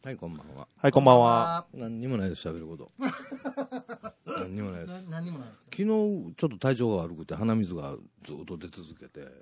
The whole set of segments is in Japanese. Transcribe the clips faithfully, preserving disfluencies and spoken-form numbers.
はい、こんばんは。 はい、こんばんは。 何にもないです、喋ること。何にもないです。 何にもないです。 昨日、ちょっと体調が悪くて、鼻水がずっと出続けて、はい、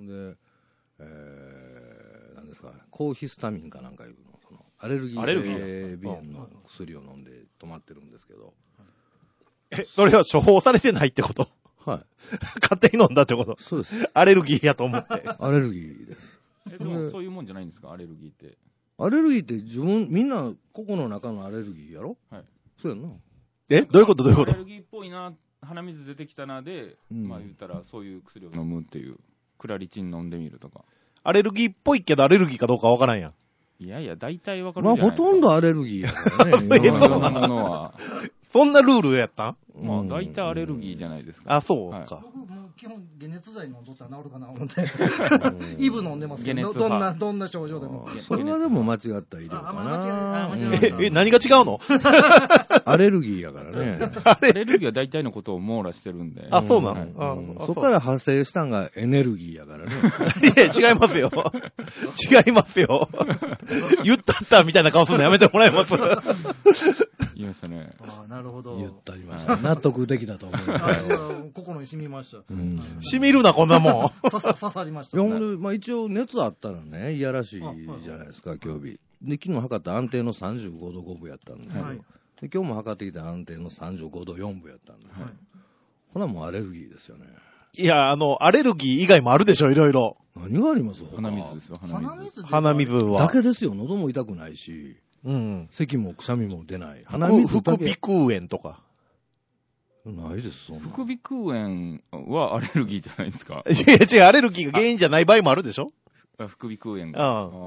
で、えー、なんですか、抗ヒスタミンかなんかいうの、そのアレルギー性鼻炎の薬を飲んで止まってるんですけど。 え、それは処方されてないってこと？ はい。 勝手に飲んだってこと？ そうです。 アレルギーやと思って。 アレルギーです。 え、でもそういうもんじゃないんですか、アレルギーって。 アレルギーって自分、みんな個々の中のアレルギーやろ？はい。そうやんな。 え、どういうことどういうこと？ アレルギーっぽいな、鼻水出てきたなで、うん、まあ言ったらそういう薬を飲むっていう、クラリチン飲んでみるとか。 アレルギーっぽいけどアレルギーかどうかわからんやん。 いやいや、大体わかるじゃないですか。 まあほとんどアレルギーやからね。 いろんなものは。 そんなルールやったん？ まあ大体アレルギーじゃないですか。 あ、そうか。 はい、僕も基本解熱剤飲んどったら治るかな思って。イブ飲んでますけど、どんな、どんな症状でも。 それはでも間違った医療かな。 え、え、何が違うの？ アレルギーやからね。 アレルギーは大体のことを網羅してるんで。 あ、そうなの、 はい、そこから派生したんがエネルギーやからね。 いや、違いますよ。違いますよ。言ったったみたいな顔するのやめてもらえます？ 言いましたね。 ああ、なるほど。 言ったりました。納得できたと思う。 あいや、心に染みました。 うん、染みるな、こんなもん。 刺さ、刺さりました、 ね。まあ、一応熱あったらね、いやらしいじゃないですか、今日日。で、昨日測った安定のさんじゅうごどごぶやったんですよ。はい、で今日も測ってきた安定のさんじゅうごどよんぶやったんですよ。はい、ほなもうアレルギーですよね。 いや、あの、アレルギー以外もあるでしょ、いろいろ。 何があります？ 鼻水ですよ、鼻水。 鼻水は。 だけですよ、喉も痛くないし。うん、咳もくしゃみも出ない。鼻水副鼻腔炎とか。 ないです、そんな。 副鼻腔炎はアレルギーじゃないですか。 いや違う、アレルギーが原因じゃない場合もあるでしょ？ 副鼻腔炎が。 うん。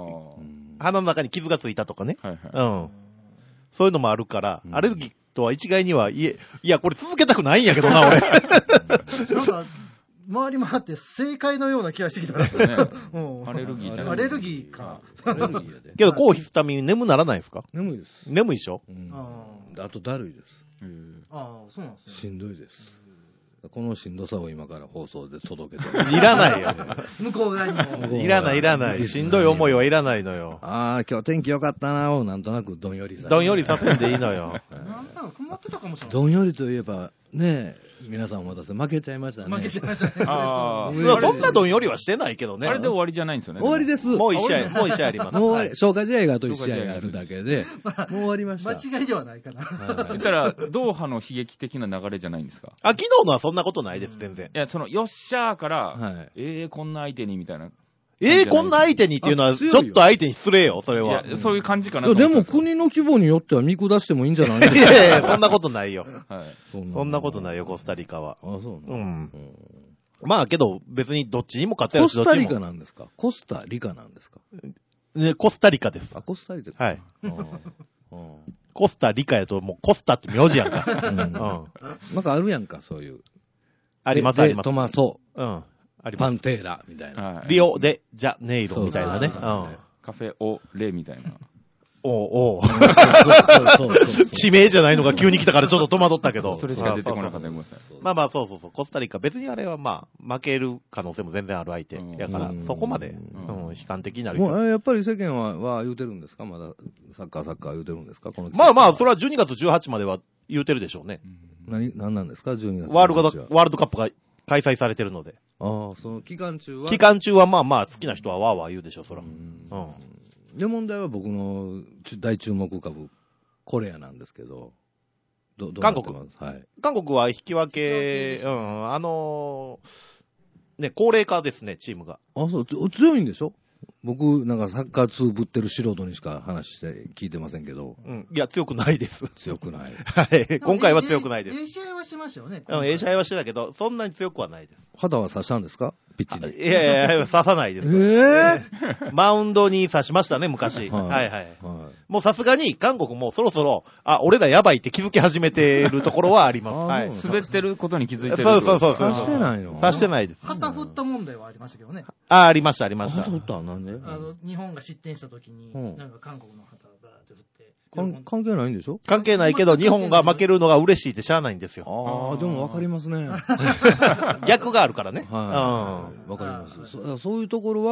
鼻の中に傷がついたとかね。 はいはい。 うん。そういうのもあるから、うん、アレルギーとは一概には、いえ、いや、これ続けたくないんやけどな、俺。 なんか、回り回って正解のような気がしてきたね。 アレルギーじゃない。 アレルギーか。 アレルギーやで。 けど、抗ヒスタミン眠ならないですか？ 眠いです。 眠いでしょ？ うん、あ, あとだるいです。 ああ、そうなんですね。 しんどいです。このしんどさを今から放送で届けて。 いらないよ。 向こう側にも。 いらない、いらない。しんどい思いはいらないのよ。 ああ、今日天気良かったなをなんとなくどんよりさせて。 どんよりさせんでいいのよ。 なんだか曇ってたかもしれない。 どんよりといえば、ねえ、皆さんお待たせ、負けちゃいましたね。 負けちゃいましたね。 ああ。そんなどんよりはしてないけどね。 あれで終わりじゃないんですよね。 終わりです。 もう一試合、もう一試合あります。 もう、はい、消化試合があと一試合あるだけで、もう終わりました。 間違いではないかな。 言ったら、ドーハの悲劇的な流れじゃないんですか？ あ、昨日のはそんなことないです、全然。 いや、その、よっしゃーから、はい、えー、こんな相手にみたいな。 えー、こんな相手にっていうのは、ちょっと相手に失礼よ、それは。 いや、そういう感じかなと思って。でも、国の規模によっては見下してもいいんじゃないですか？ いやいや、そんなことないよ。 はい。 そんなことないよ、コスタリカは。 あ、そうなの？ うん。まあ、けど、別にどっちにも勝てるし、 コスタリカなんですか？コスタリカなんですか？ ね、コスタリカです。 あ、コスタリカ。 はい。コスタリカやと、もうコスタって名字やんか。うん。 なんかあるやんか、そういう。 あります、あります。 トマソ。 うん。 あります。パンテーラみたいな。 リオデジャネイロみたいなね。うん。 カフェオレみたいな。 おうおう。地名じゃないのが急に来たからちょっと戸惑ったけど。 それしか出てこなかった。 まあまあ、そうそうそう。コスタリカ、別にあれはまあ、負ける可能性も全然ある相手。やから、そこまで、うん、悲観的になる。 もう、やっぱり世間は、は言うてるんですか？まだ、サッカーサッカー言うてるんですか？このまあまあ、それはじゅうにがつじゅうはちまでは言うてるでしょうね。 何、何なんですか？じゅうにがつ。 ワールド、ワールドカップが開催されてるので。 ああ、その期間中は期間中はまあまあ、好きな人はわーわー言うでしょう、そら。うん。 で、問題は僕の大注目株、コレアなんですけど、ど、どうなってます？ 韓国。はい。韓国は引き分け、うん、あのー、ね、高齢化ですね、チームが。 あ、そう、強いんでしょ？僕、なんかサッカー通ぶってる素人にしか話して聞いてませんけど。 うん。いや、強くないです。 強くない。 はい。今回は強くないです。 ええ試合はしましたよね。 うん、ええ試合はしてたけど、そんなに強くはないです。 肌は刺したんですか？ピッチに。 いやいや、刺さないです。 えー、マウンドに刺しましたね、昔。はい、はい、はいはい。もうさすがに、韓国もそろそろ、あ、俺らやばいって気づき始めてるところはあります。はい。 滑ってることに気づいてる。 そうそうそうそう。 刺してないの？ 刺してないです。 旗振った問題はありましたけどね。 あ、ありました、ありました。 旗振ったなんで？ あの、日本が失点した時に、なんか韓国の旗をバーって振って。 関係ないんでしょ？ 関係ないけど、日本が負けるのが嬉しいってしゃあないんですよ。 ああ、でもわかりますね。 逆があるからね。 はい。わかります。そ。そういうところは、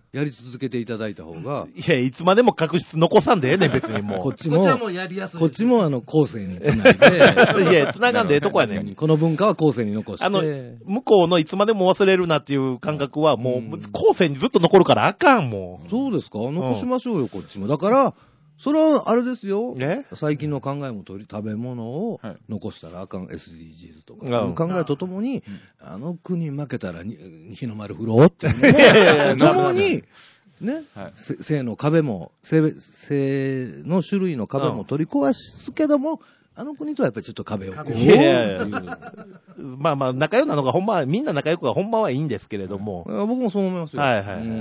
やり続けていただいた方が。 いや、いつまでも確実残さんでええねん、別にもう。 こっちも、 こちらもやりやすい。 こっちもあの、後世につないで。 いや、つながんでええとこやねん。 この文化は後世に残して。 あの、向こうのいつまでも忘れるなっていう感覚はもう、後世にずっと残るからあかん、もう。そうですか？残しましょうよ、こっちも。だから、それはあれですよ。 ね、 最近の考えもとり、食べ物を残したらあかん エスディージーズ とか、いう考えとともに、うん、あの国負けたらに日の丸振ろうっていうのも、ともに、ね、はい、性の壁も、性、性の種類の壁も取り壊すけども、あの国とはやっぱりちょっと壁をこう。いやいやまあまあ、仲良くなのがほんまは、みんな仲良くがほんまはいいんですけれども。 僕もそう思いますよ。 はいはいはい。うん、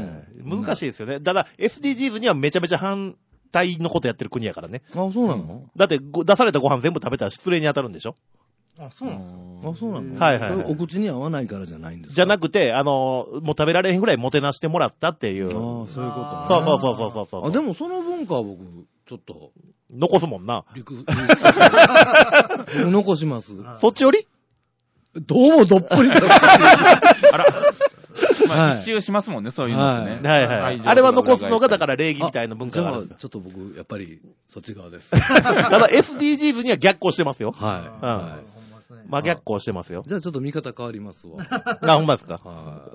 難しいですよね。ただ、エスディージーズ にはめちゃめちゃ反対のことやってる国やからね。 あ、そうなの？ だって、出されたご飯全部食べたら失礼に当たるんでしょ？ あ、そうなんですか？ あ、そうなの？ はいはい、はい。 お口に合わないからじゃないんですか？ じゃなくて、あの、もう食べられへんぐらいもてなしてもらったっていう。 ああ、そういうことね。 そうそうそうそうそうそう。 あ、でもその文化は僕、ちょっと。 残すもんな。 陸、陸残します。 そっちより？ どうもどっぷり。 あら。まあ、一周しますもんね、そういうのってね。 はいはい。あれは残すのが、だから礼儀みたいな文化がある。 じゃあ、ちょっと僕、やっぱり、そっち側です。 ただ エスディージーズ には逆行してますよ。 はい。 はい。まあ逆行してますよ。 じゃあちょっと見方変わりますわ。 あ、ほんまですか。 はい。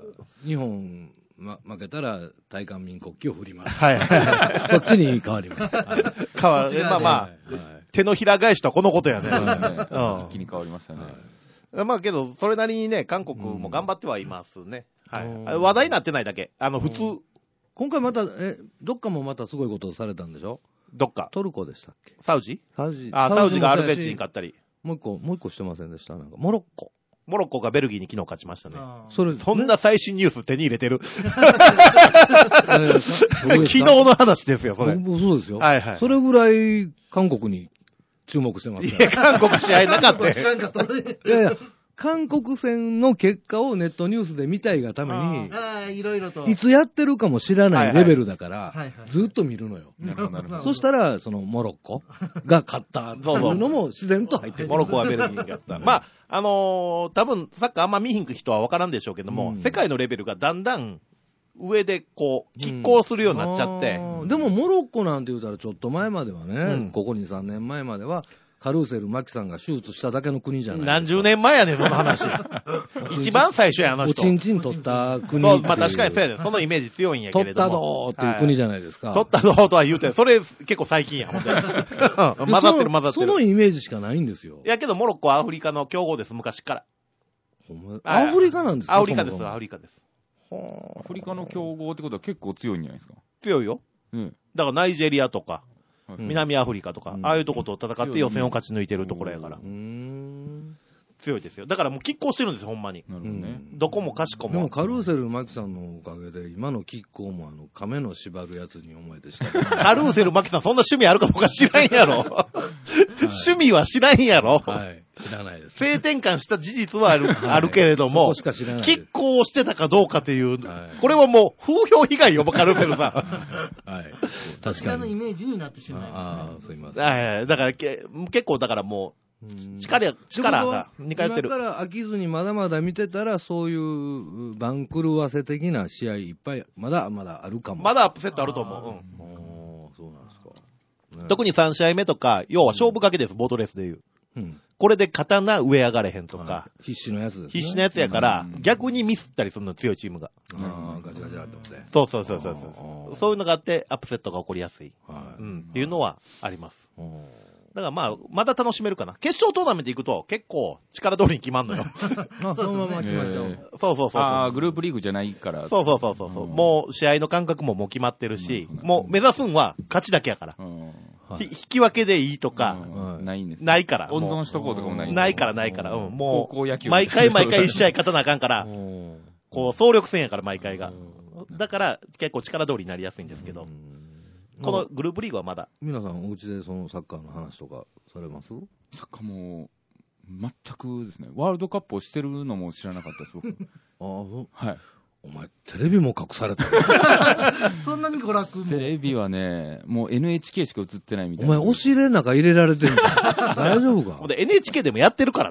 日本、ま、負けたら、大韓民国旗を振ります。 はい。 そっちに変わります。 変わる。まあまあ、手のひら返しとはこのことやね。 一気に変わりましたね。 まあけど、それなりにね、韓国も頑張ってはいますね。はい。話題になってないだけ。あの、普通。 今回また、え、どっかもまたすごいことをされたんでしょ？ どっか。 トルコでしたっけ？ サウジ？ サウジ。 あ、サウジがアルゼンチン勝ったり。 もう一個、もう一個してませんでした？なんか、モロッコ。 モロッコがベルギーに昨日勝ちましたね。 それ、 そんな最新ニュース手に入れてる。昨日の話ですよ、それ。 そうですよ。 はいはい。 それぐらい、韓国に注目してますから。 いや、韓国試合なかった。 知らんかったね。 いやいや。韓国戦の結果をネットニュースで見たいがために、 ああ、いろいろと。 いつやってるかも知らないレベルだから、 はいはい、 ずっと見るのよ。 なるほど。 そしたら、そのモロッコが勝ったっていうのも自然と入ってる。 モロッコはベルギーが勝った。まあ、あのー、多分サッカーあんま見ひん人は分からんでしょうけども、うん、世界のレベルがだんだん上でこう、拮抗するようになっちゃって。 うん、でもモロッコなんて言うたらちょっと前まではね、うん、ここに、さんねんまえまでは、カルーセル・マキさんが手術しただけの国じゃないですか。 何十年前やねん、その話。一番最初や、あの人。 おちんちん取った国。 そう、まあ確かにそうやねん。そのイメージ強いんやけれども。 取ったどーっていう国じゃないですか。 はい、取ったどーとは言うてる。それ結構最近や、ほんとに。混ざってる混ざってる。 そのイメージしかないんですよ。 いやけど、モロッコはアフリカの強豪です、昔から。 アフリカなんですか？ アフリカです、アフリカです。 アフリカの強豪ってことは結構強いんじゃないですか？ 強いよ。 うん。 だからナイジェリアとか。うん、南アフリカとか、うん、ああいうとこと戦って予選を勝ち抜いてるところやから。うん、強いですよ。だからもう拮抗してるんですよ、ほんまに。 なるほどね。 どこもかしこも。 でもカルーセル・マキさんのおかげで、今の拮抗もあの、亀の縛るやつに思えてした、ね。 カルーセル・マキさんそんな趣味あるかどうか知らんやろ。はい、趣味は知らんやろ。 はい。知らないです、 ね。性転換した事実はある、はい、あるけれども、 そこしか知らない。 拮抗をしてたかどうかっていう、はい、これはもう風評被害よ、カルーセルさん。はい。 確かに。のイメージになってしまう、ね。 ああ、すいません。 はい。だからけ、結構だからもう、力、力が似通ってる。 今から飽きずにまだまだ見てたら、そういう番狂わせ的な試合いっぱい、まだまだあるかも。 まだアップセットあると思う。うん。 そうなんですか。 ね、特にさん試合目とか、要は勝負かけです、うん、ボートレースでいう。うん。これで刀上上がれへんとか。 はい、必死のやつですね。 必死のやつやから、うん、逆にミスったりするの強いチームが。 ああ、ガチガチだってことで。 そうそうそうそうそう。そういうのがあって、アップセットが起こりやすい。はい。うん。っていうのはあります。だからまあ、まだ楽しめるかな。決勝トーナメント行くと結構力通りに決まんのよ。 まあ、そのまま決まっちゃう。 そうそうそう。 ああ、グループリーグじゃないから。 そうそうそうそう。うん、もう試合の感覚ももう決まってるし、うん、もう目指すんは勝ちだけやから。うんはい、引き分けでいいとか、 うん、ないんです、ね。 ないから。 温存しとこうとかもない。 ないからないから。うん、もう、 高校野球毎回毎回一試合勝たなあかんから、こう、総力戦やから毎回が。だから、結構力通りになりやすいんですけど、このグループリーグはまだ。 皆さん、お家でそのサッカーの話とかされます？ サッカーも、全くですね。ワールドカップをしてるのも知らなかったです、僕。 ああ、そう。 はい。 お前、テレビも隠されたそんなに娯楽も。 テレビはね、もう エヌエイチケー しか映ってないみたいな。 お前、押し入れの中入れられてんじゃん。大丈夫か？ ほんで エヌエイチケー でもやってるからな。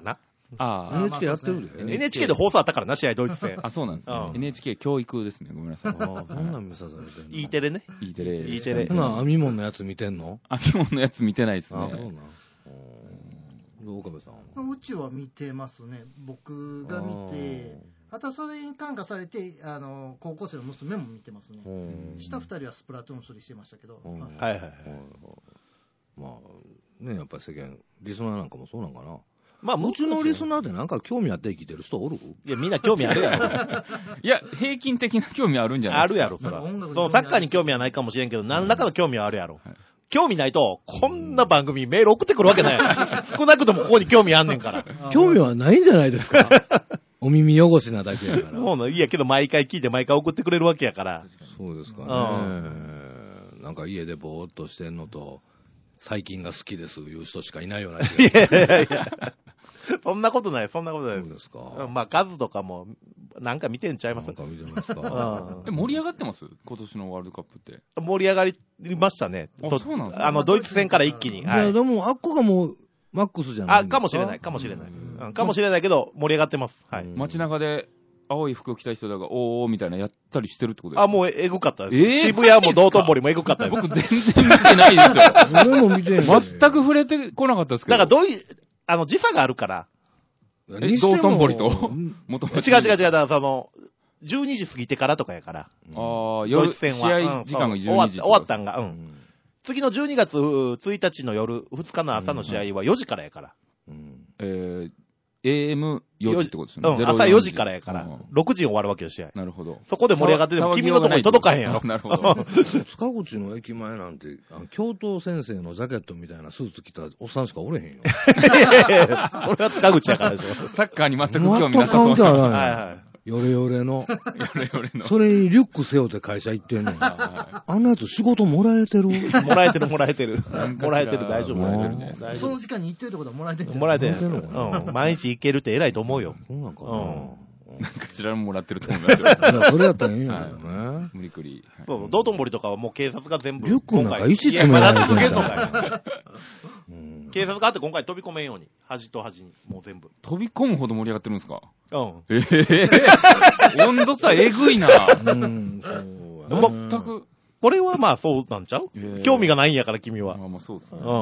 ああ、エヌエイチケー やってるで。 エヌエイチケー で放送あったからな、試合ドイツ戦。 あ、そうなんですね。エヌエイチケー 教育ですね。ごめんなさい。 ああ、そんなん見さされてんの。 E テレね。 E テレ。 E テレ。 ほな、編み物のやつ見てんの？ 編み物のやつ見てないですね。 あ、そうなん。岡部さん。 うちは見てますね。僕が見て、あとはそれに感化されて、あの高校生の娘も見てますね。下二人はスプラトゥーンスリーしてましたけど。 はいはいはい。 まあね、やっぱり世間リスナーなんかもそうなんかな。 まあ、 うちのリスナーでなんか興味あって生きてる人おる？ いや、みんな興味あるやろ。 いや、平均的な興味あるんじゃないですか。 あるやろ、そら。そのサッカーに興味はないかもしれんけど、何らかの興味はあるやろ。はい興味ないと、こんな番組メール送ってくるわけない。少なくともここに興味あんねんから。 興味はないんじゃないですか。お耳汚しなだけやから。 そういいやけど毎回聞いて毎回送ってくれるわけやから。 そうですかね。なんか家でぼーっとしてんのと、最近が好きですいう人しかいないような気が。 いやいやいや。そんなことない、そんなことない。 そうですか。 まあ数とかも、なんか見てんちゃいますなんか見てますか。 で盛り上がってます今年のワールドカップって。 盛り上がりましたね。 あ、そうなんですか。 あの、ドイツ戦から一気に。 いや、でも、あっこがもう、マックスじゃないあ、かもしれない、かもしれない。かもしれないけど、盛り上がってます。はい。 街中で、青い服を着た人だが、おーみたいなやったりしてるってことですか？ あ、もうえぐかったです。えー、渋谷も道頓堀もえぐかったです。 僕全然見てないですよ。 俺も見てん全く触れてこなかったですけど。 だからどういう、あの、時差があるから。 え、道頓堀と元々。 違う違う違う、だからその、じゅうにじ過ぎてからとかやから。ああ、夜、試合時間がじゅうにじ。 終わったんが、うん。次のじゅうにがつついたちの夜、ふつかの朝の試合はよじからやから。 えー、エーエムよじってことですよね。 うん、朝よじからやから、ろくじに終わるわけよ、試合。 なるほど。 そこで盛り上がってても、君のとこに届かへんやろ。 なるほど。 塚口の駅前なんて、教頭先生のジャケットみたいなスーツ着たおっさんしかおれへんよ。 いやいやいや、それは塚口やからでしょ。 サッカーに全く興味なさそうな。 全く関係ない。 はいはい。 ヨレヨレの。 ヨレヨレの。 それにリュック背負って会社行ってんの。あんなやつ仕事もらえてる？もらえてるもらえてる。もらえてる、大丈夫。もらえてるね。 その時間に行ってるってことはもらえてるんじゃん。 もらえてる。うん。毎日行けるって偉いと思うよ。 そうなんかな。 なんかしらもらってると思いますよ。 それやったらいいんやけどね。 無理くり。 そうそう、道頓堀とかはもう警察が全部。 リュックなんか石詰められてる。 いや、まだ続けんのかい。警察があって今回飛び込めんように。端と端に。もう全部。 飛び込むほど盛り上がってるんですか？ うん。 ええ。温度差えぐいな。うん。全く。 これはまあそうなんちゃう？興味がないんやから君は。 まあまあそうですね。 うん。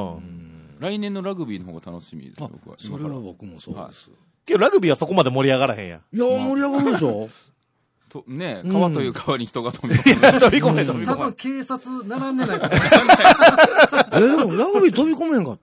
来年のラグビーの方が楽しみです、僕は。 それは僕もそうです。 けどラグビーはそこまで盛り上がらへんや。 いや、盛り上がるでしょ？ とねえ、川という川に人が飛び込む。 飛び込め、飛び込め。 多分警察並んでないから。 え、でもラグビー飛び込めへんかった？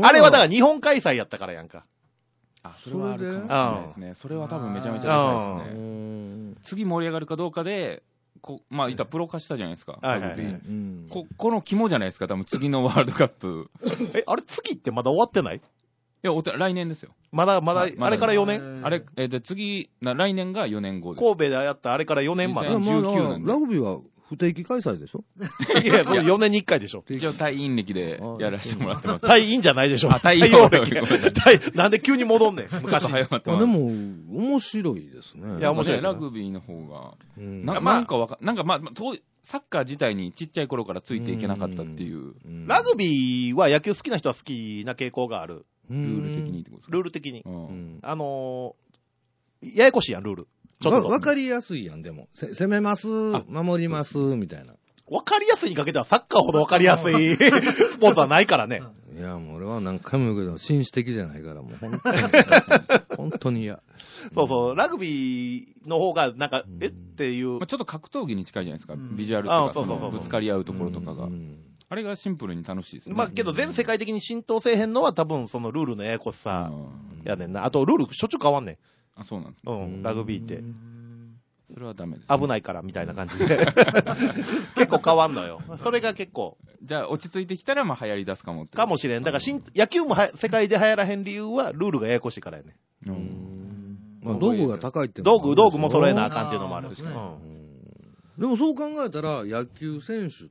あれはだから日本開催やったからやんか。 あ、それはあるかもしれないですね。それは多分めちゃめちゃでかいですね。次盛り上がるかどうかで、こまあ、いったプロ化したじゃないですか。ラグビー。こ、この肝じゃないですか、多分次のワールドカップ。 え、あれ次ってまだ終わってない？ いや、お来年ですよ。 まだ、まだ、あれからよねん？ あれ、え、で、次、来年がよねんごです。 神戸でやったあれからよねんまで。 にせんじゅうきゅうねん。ラグビーは不定期開催でしょ？ いや、それよねんにいっかいでしょ。 一応退院歴でやらせてもらってます。 退院じゃないでしょ。 あ、退院歴。なんで急に戻んねん。 昔。早まってます。 でも、面白いですね。 いや、面白い。ラグビーの方が。なんかわか、なんかまあ、サッカー自体にちっちゃい頃からついていけなかったっていう。 ラグビーは野球好きな人は好きな傾向がある。 ルール的にってことですか？ ルール的に。あのー、ややこしいやん、ルール。 ちょっと。わかりやすいやん、でも。攻めます、守ります、みたいな。 わかりやすいにかけてはサッカーほどわかりやすいスポーツはないからね。 いや、もう俺は何回も言うけど、紳士的じゃないから、もう本当に。本当に嫌。 そうそう、ラグビーの方が、なんか、えっていう。 ちょっと格闘技に近いじゃないですか。ビジュアルとか、ぶつかり合うところとかが。あれがシンプルに楽しいですね。 まあけど全世界的に浸透せえへんのは多分そのルールのややこしさやねんな。あとルールしょっちゅう変わんねん。 あ、そうなんですね。うん、ラグビーって。 それはダメです、 ね。危ないからみたいな感じで。結構変わんのよ。それが結構。 じゃあ落ち着いてきたらまあ流行り出すかもって。 かもしれん。だからしん野球も世界で流行らへん理由はルールがややこしいからやね。 うん。まあ道具が高いって道具、道具も揃えなあかんっていうのもある。 でもそう考えたら野球選手って、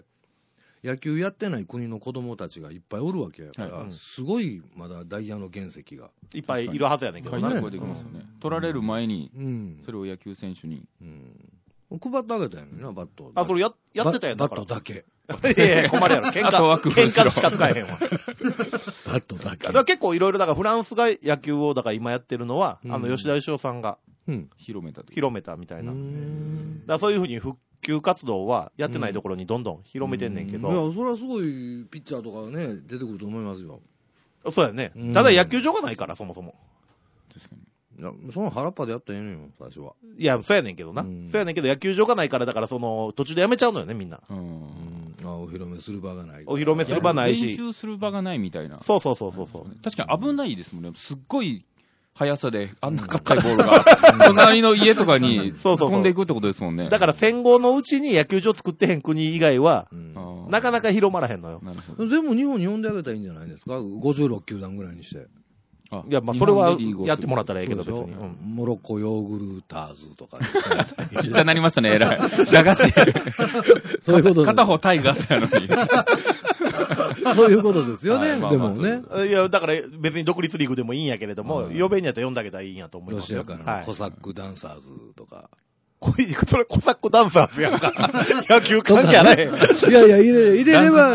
野球やってない国の子供たちがいっぱいおるわけやから、はい、すごいまだダイヤの原石がいっぱいいるはずやねんけどね。解釈できますよね。取られる前に、それを野球選手に。うん、 配ってあげたやんな、バット。 あ、それや、やってたやんバットだけ。 いやいや、困るやろ。喧嘩、喧嘩しか使えへんわ。 バットだけ。 だから結構いろいろ、だからフランスが野球を、だから今やってるのは、うん、あの、吉田義雄さんが、 うん、広めた。 広めたみたいな。だからそういうふうに復旧活動はやってないところにどんどん広めてんねんけど。 いや、それはすごいピッチャーとかね、出てくると思いますよ。 そうやね。ただ野球場がないから、そもそも。 確かに。 いや、その腹っぱでやったらええのよ、最初は。 いや、そうやねんけどな。うん、そうやねんけど、野球場がないから、だからその、途中でやめちゃうのよね、みんな。うん。 あ、お披露目する場がない。 お披露目する場ないし。 練習する場がないみたいな。 そうそうそうそうそう。 確かに危ないですもんね。すっごい速さで、あんな硬いボールが、隣の家とかに突っ込んでいくってことですもんね。 だから戦後のうちに野球場作ってへん国以外は、うん、なかなか広まらへんのよ。 なるほど。全部日本に呼んであげたらいいんじゃないですか ?ごじゅうろっきゅうだんぐらいにして。 いや、まあ、それはやってもらったらええけど、別に。うん、 モロッコヨーグルターズとか。 ちっちゃなりましたね、えらい。駄菓子。そういうこと片方タイガースやのに。 そういうことですよね、でもね。 いや、だから別に独立リーグでもいいんやけれども、呼べんやったら呼んであげたらいいんやと思いますよ。 ロシアからのコサックダンサーズとか。 これ、それコサックダンサーズやんか。野球関係ない。 いやいや、入れ、入れれば。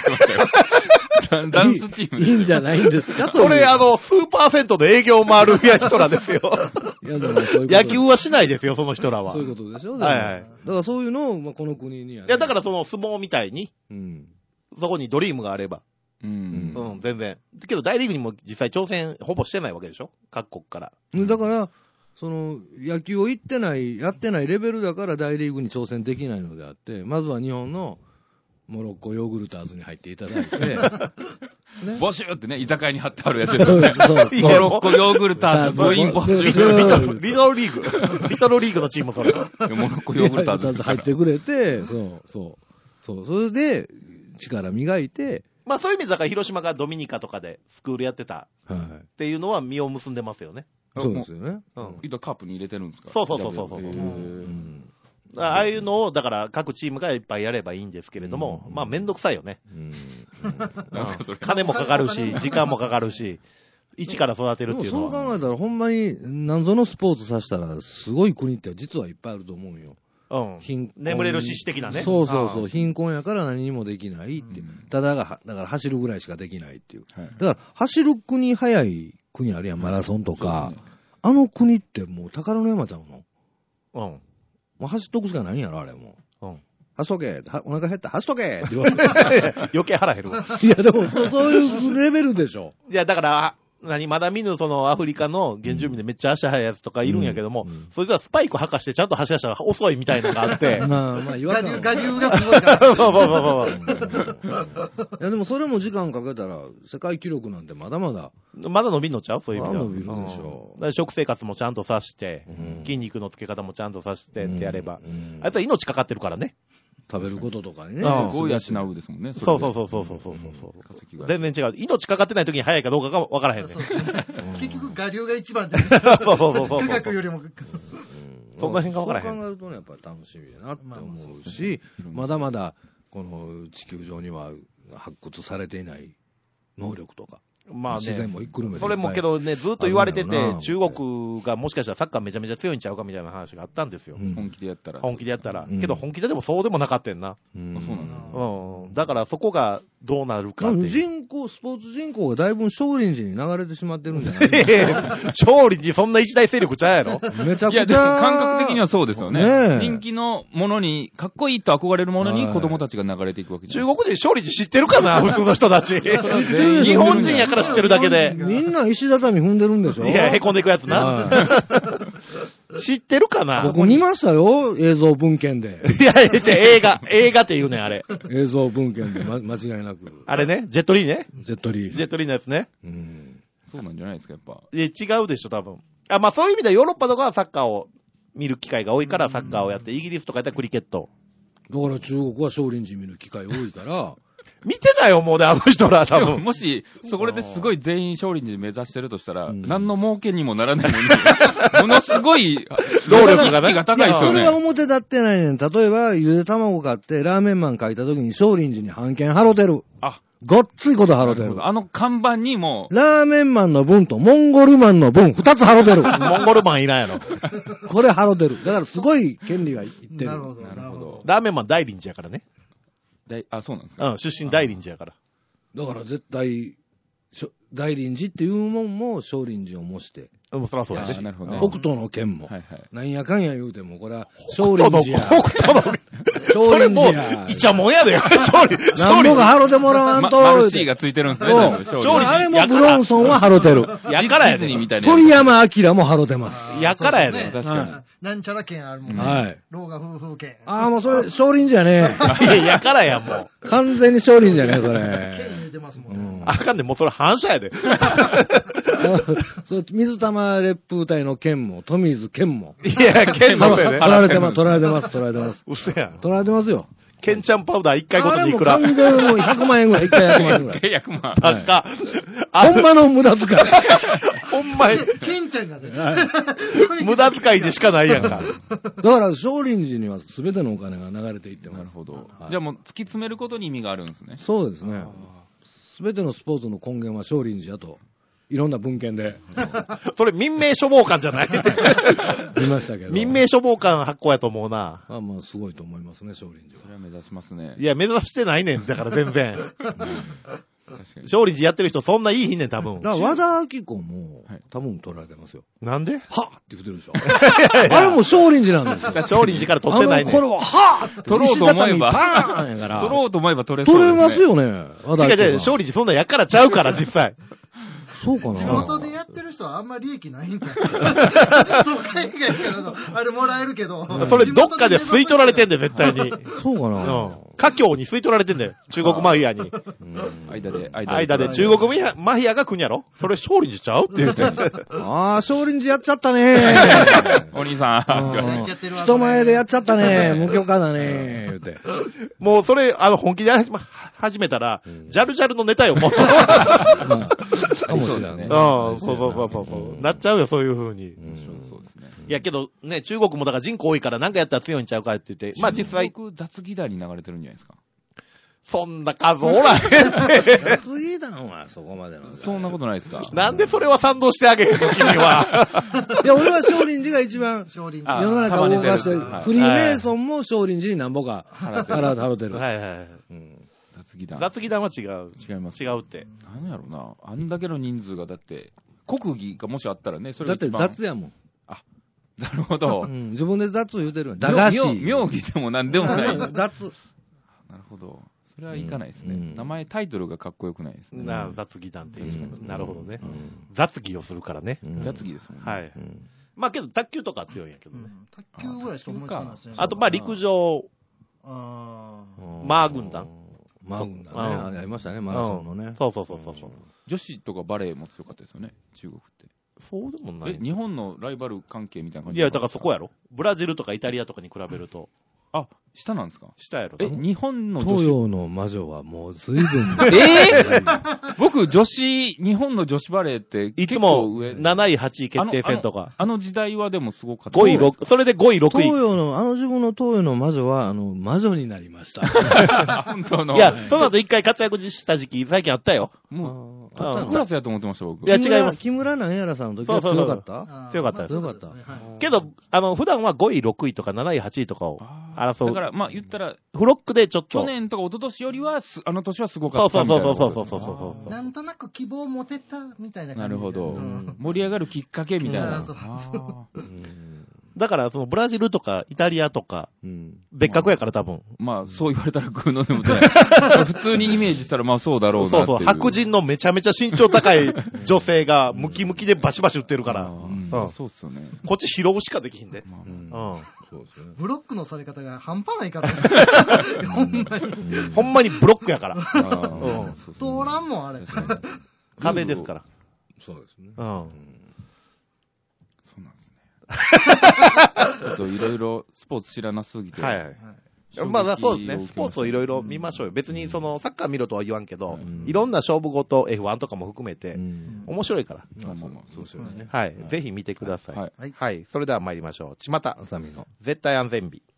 ダンスチームいいんじゃないんですかこれ、あの、数パーセントで営業回る人らですよ。いや、でもそういう野球はしないですよ、その人らは。 そういうことでしょ。 はいはい。 だからそういうのを、まあ、この国には、ね。 いや、だからその相撲みたいに、うん、そこにドリームがあれば。うん。うん、全然。けど大リーグにも実際挑戦ほぼしてないわけでしょ、各国から。 だから、その、野球を行ってない、やってないレベルだから大リーグに挑戦できないのであって、まずは日本のモロッコヨーグルターズに入っていただいて、 ね、募集ってね、居酒屋に貼ってあるやつですよね。モロッコヨーグルターズ部員募集。 リトルリーグ。リトルリーグのチームそれ。モロッコヨーグルターズ入ってくれて、そう、そう。そう、それで力磨いて、 まあそういう意味でだから広島がドミニカとかでスクールやってたっていうのは実を結んでますよね。 そうですよね。 うん。いったカープに入れてるんですか？ そうそうそうそうそう。ああいうのを、だから各チームがいっぱいやればいいんですけれども、まあめんどくさいよね。金もかかるし、時間もかかるし、一から育てるっていうのは。 そう考えたらほんまに何ぞのスポーツさせたらすごい国って実はいっぱいあると思うよ。 うん。眠れる獅子的なね。 そうそうそう。貧困やから何にもできないっていう。ただが、だから走るぐらいしかできないっていう。だから走る国早い国あるやん、マラソンとか。あの国ってもう宝の山ちゃうの？うん。もう走っとくしかないんやろ、あれもう。うん。走っとけ、お腹減った走っとけって言われて。 余計腹減るわ。 いや、でもそう、そういうレベルでしょ。 いや、だから、何、まだ見ぬそのアフリカの原住民でめっちゃ足速いやつとかいるんやけども、うんうん、そいつはスパイク履かしてちゃんと走らせたら遅いみたいなのがあって。 まあまあ言われた。我流がすごいから。そうそうそうそう。 いやでもそれも時間かけたら世界記録なんてまだまだ。 まだ伸びんのちゃうそういう意味では。 まだ伸びるでしょう。 だから食生活もちゃんとさして、うん、筋肉のつけ方もちゃんとさしてってやれば、うんうん、あいつは命かかってるからね。 食べることとかにね。 すごい養うですもんね。 そうそうそうそうそうそうそう。全然違う。命かかってない時に早いかどうかが分からへんね。 結局、我流が一番で。そうそうそうそう。科学よりも。 そんな辺が分からへん。 そう考えるとね、やっぱり楽しみだなって思うし、まだまだ、この地球上には発掘されていない能力とか。 まあね、 自然もひっくるめてそれもけどね、ずっと言われてて、中国がもしかしたらサッカーめちゃめちゃ強いんちゃうかみたいな話があったんですよ。 うん、本気でやったら。 本気でやったら。うん、けど本気ででもそうでもなかったんな。 うん、そうなんですよ。うん。だからそこがどうなるかっていう。 人口、スポーツ人口がだいぶ少林寺に流れてしまってるんじゃないですか。少林寺そんな一大勢力ちゃうやろめちゃくちゃ。いや、 でも感覚的にはそうですよね。ね人気のものに、かっこいいと憧れるものに子供たちが流れていくわけじゃない。 中国人少林寺知ってるかな普通の人たち。日本人やから知ってるだけで。 みんな石畳踏んでるんでしょ。 いや、凹んでいくやつな。知ってるかな僕見ましたよ、映像文献で。 いやいや、映画、映画って言うねん、あれ。 映像文献で、ま、間違いなく。 あれね、ジェットリーね。 ジェットリー。 ジェットリーのやつね。 うん。そうなんじゃないですか、やっぱ。 いや、違うでしょ、多分。あ、まあそういう意味ではヨーロッパとかはサッカーを見る機会が多いからサッカーをやって、イギリスとかやったらクリケット。 だから中国は少林寺見る機会多いから、 見てないよ、もうね、あの人ら、多分。 もし、そこですごい全員少林寺目指してるとしたら、うん、何の儲けにもならないのに、ものすごい、 労力がね。 が高いですよね。 それは表立ってないねん。例えば、ゆで卵買って、ラーメンマン書いた時に少林寺に半券払ってる。 あ、 ごっついこと払うてる。 あの看板にも、 ラーメンマンの分とモンゴルマンの分、二つ払うてる。 モンゴルマンいないやろ。 これ払うてる。だからすごい権利がいってる。 なるほど、なるほど。 ラーメンマン大臨時やからね。 大あ、そうなんですか。 うん、出身大臨時やから。 だから絶対、大臨時っていうもんも少林寺を模して。 うん、そらそうやね。なるほどね。 北斗の剣も。 はいはい。 なんやかんや言うても、これは少林寺や。 北斗の、 少林寺や。 いちゃもんやで、少林寺。 なんぼかハロてもらわんと。 マルシーがついてるんですね。 少林寺。あれもブロンソンはハロてる。 やからやで。 鳥山明もハロてます。 やからやで。 確かに。なんちゃら剣あるもんね。 はい。 老河夫婦剣。 ああ、もうそれ、少林寺やね。 いや、やからや、もう。完全に少林寺やね、それ。 剣言うてますもんね。 あかんで、もうそれ反射やで。 水玉烈風隊の剣も、富水剣も。 いや、剣のせいね。 取られてます、取られてます、取られてます。 うせやん。 取られてますよ。 ケンちゃんパウダー一回ごとにいくら。 あれも完全にもうひゃくまんえんぐらい、一回ひゃくまんえんぐらい。 ひゃくまん。 高っ。 ほんまの無駄遣い。 ほんまに。 ケンちゃんがね。 無駄遣いでしかないやんか。 だから少林寺には全てのお金が流れていってます。 なるほど。じゃあもう突き詰めることに意味があるんですね。 そうですね。全てのスポーツの根源は少林寺やと。いろんな文献で。 それ民命処方館じゃない見ましたけど。 民命処方館発行やと思うな。 あまあ、すごいと思いますね、少林寺は。 それは目指しますね。 いや、目指してないねん。だから全然。少林寺やってる人そんないい日ねん、多分。 だから和田明子も、多分取られてますよ。 なんではぁって言ってるでしょ。あれも少林寺なんですよ。 少林寺から取ってないねん。 あの頃は、はぁ取ろうと思えば、 パーンやから。 取ろうと思えば取れそうですね。取れますよね、 和田明子。違う違う、少林寺そんなやからちゃうから、実際。 そうかな。 地元でやってる人はあんまり利益ないんか。そう、海外からの、あれもらえるけど。 それどっかで吸い取られてんだよ、絶対に。 そうかな。 うん。華僑に吸い取られてんだよ。中国マフィアに。 間で、 間で中国マフィアが国やろそれ少林寺ちゃうって言って。 ああ、少林寺やっちゃったねお兄さん。 人前でやっちゃったね無許可だね言うて。 もうそれ、あの、本気で始めたら、ジャルジャルのネタよ、もう。 かもしれないね。 うん、そうそうそうそう。なっちゃうよ、そういう風に。 そうですね。 いや、けど、ね、中国もだから人口多いから何かやったら強いんちゃうかって言って、まあ実際。 中国雑技団に流れてるんじゃないですか。 そんな数おらへんって。 雑技団はそこまでなんだ。 そんなことないですか。 なんでそれは賛同してあげへんの、君は。 いや、俺は少林寺が一番、 少林寺世の中を動かしてる。フリーメイソンも少林寺に何ぼか払ってる。 はいはい。 雑技団。 雑技団は違う。 違います。 違うって。 なんやろうな。あんだけの人数がだって、国技がもしあったらね、それだって雑やもん。 あ、なるほど。 自分で雑言うてる。駄菓子。 妙義でもなんでもない。 雑。 なるほど。それはいかないですね。名前、タイトルがかっこよくないですね。 な雑技団っていう。なるほどね。雑技をするからね。 雑技ですもんね。 はい。まあけど、卓球とか強いんやけどね。 卓球ぐらいしか思いつかないですね。 あと、まあ陸上、 マー軍団。 マー軍団ね。ありましたね、マラソンのね。 そうそうそうそう。 女子とかバレーも強かったですよね、中国って。 そうでもない。 え、日本のライバル関係みたいな感じ。 いや、だからそこやろ。ブラジルとかイタリアとかに比べると。 あ、下なんですか？ 下やろ。 え、日本の女子。 東洋の魔女はもう随分。 えー、僕、女子、日本の女子バレーって、 いつもなない、はちい決定戦とか。 あの時代はでもすごかった。 ごい、ろく、それでごい、ろくい。 東洋の、あの自分の東洋の魔女は、あの、魔女になりました。 本当の。 いや、その後一回活躍した時期、最近あったよ。 もう、トップクラスやと思ってました、僕。 いや、違います。 木村何やらさんの時は強かった強かったです。 強かった。 けど、あの、普段はごい、ろくいとかなない、はちいとかを争う。 だから、まあ言ったら、 フロックでちょっと。 去年とか一昨年よりは、あの年はすごかった。 そうそうそうそうそうそうそう。 なんとなく希望を持てたみたいな感じ。 なるほど。盛り上がるきっかけみたいな。 だから、そのブラジルとかイタリアとか、別格やから多分。 まあ、そう言われたらグーのでも普通にイメージしたら、まあそうだろうなっていう。 そうそう、白人のめちゃめちゃ身長高い女性がムキムキでバシバシ打ってるから。 そうっすよね。 こっち拾うしかできひんで。 ブロックのされ方が半端ないから。ほんまに。 ほんまにブロックやから。 通らんもん、あれ。 壁ですから。 そうですね。 うん。 そうなんですね。ちょっといろいろスポーツ知らなすぎて。 はい。まあそうですね。スポーツをいろいろ見ましょうよ。別にそのサッカー見ろとは言わんけど、いろんな勝負事 エフワン とかも含めて、面白いから。 まあまあまあ、そうですよね。 はい。ぜひ見てください。はい。それでは参りましょう。ちまた、 あさみの絶対安全日。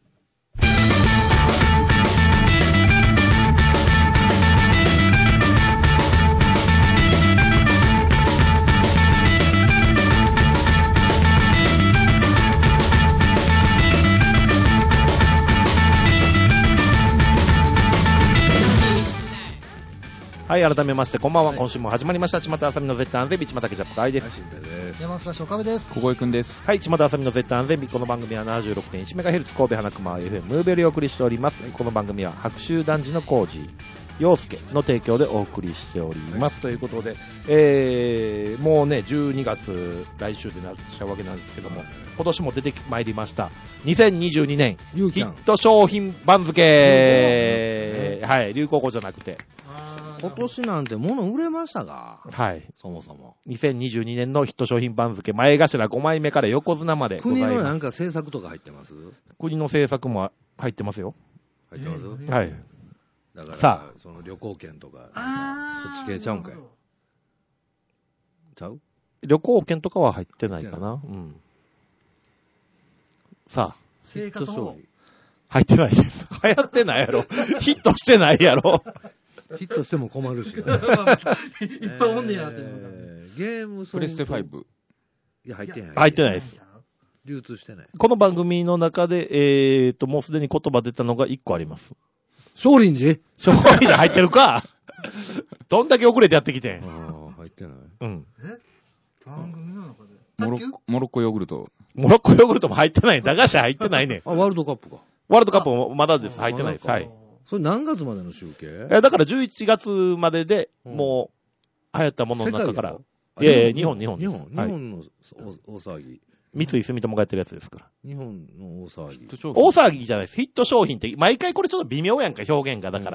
はい、改めまして、こんばんは。はい、今週も始まりました。巷あさみの絶対安全日、巷ケチャップ会です。 山塚翔壁です。 小越くんです。 はい、巷あさみの絶対安全日。この番組は ななじゅうろくてんいちメガヘルツ 神戸花熊 エフエム ムーベルをお送りしております。はい、この番組は白州男児のコージー、陽介の提供でお送りしております。はい、ということで、えー、もうね、じゅうにがつ、来週でなっちゃうわけなんですけども、はい、今年も出てまいりました。にせんにじゅうにねんヒット商品番付、はい、流行語じゃなくて。 今年なんて物売れましたが、 はい。 そもそも。 にせんにじゅうにねんのヒット商品番付、前頭ごまいめから横綱までございます。 国のなんか政策とか入ってます？ 国の政策も入ってますよ。 入ってます？ はい。 だから、さあ、その旅行券とか、そっち系ちゃうんかい。ちゃう？ 旅行券とかは入ってないかな。うん。さあ、 ヒット商品。 入ってないです。流行ってないやろ。ヒットしてないやろ。 ヒットしても困るし。いっぱいおんねやって。 ゲームソング。 プレステファイブ。 いや、入ってない。 入ってないです。 流通してない。 この番組の中で、えーと、もうすでに言葉出たのがいっこあります。 少林寺？ 少林寺入ってるかどんだけ遅れてやってきてん。 ああ、入ってない。 うん。 え番組の中でモロッコ、モロッコヨーグルト。 モロッコヨーグルトも入ってない。駄菓子入ってないね。 あ、ワールドカップか。 ワールドカップもまだです。入ってないです。はい。 それ何月までの集計？ え、だからじゅういちがつまでで、もう、流行ったものの中から。いやいや、日本、日本。 日本、日本の大騒ぎ。 三井住友がやってるやつですから。 日本の大騒ぎ。 大騒ぎじゃないです。ヒット商品って、毎回これちょっと微妙やんか、表現が。だから。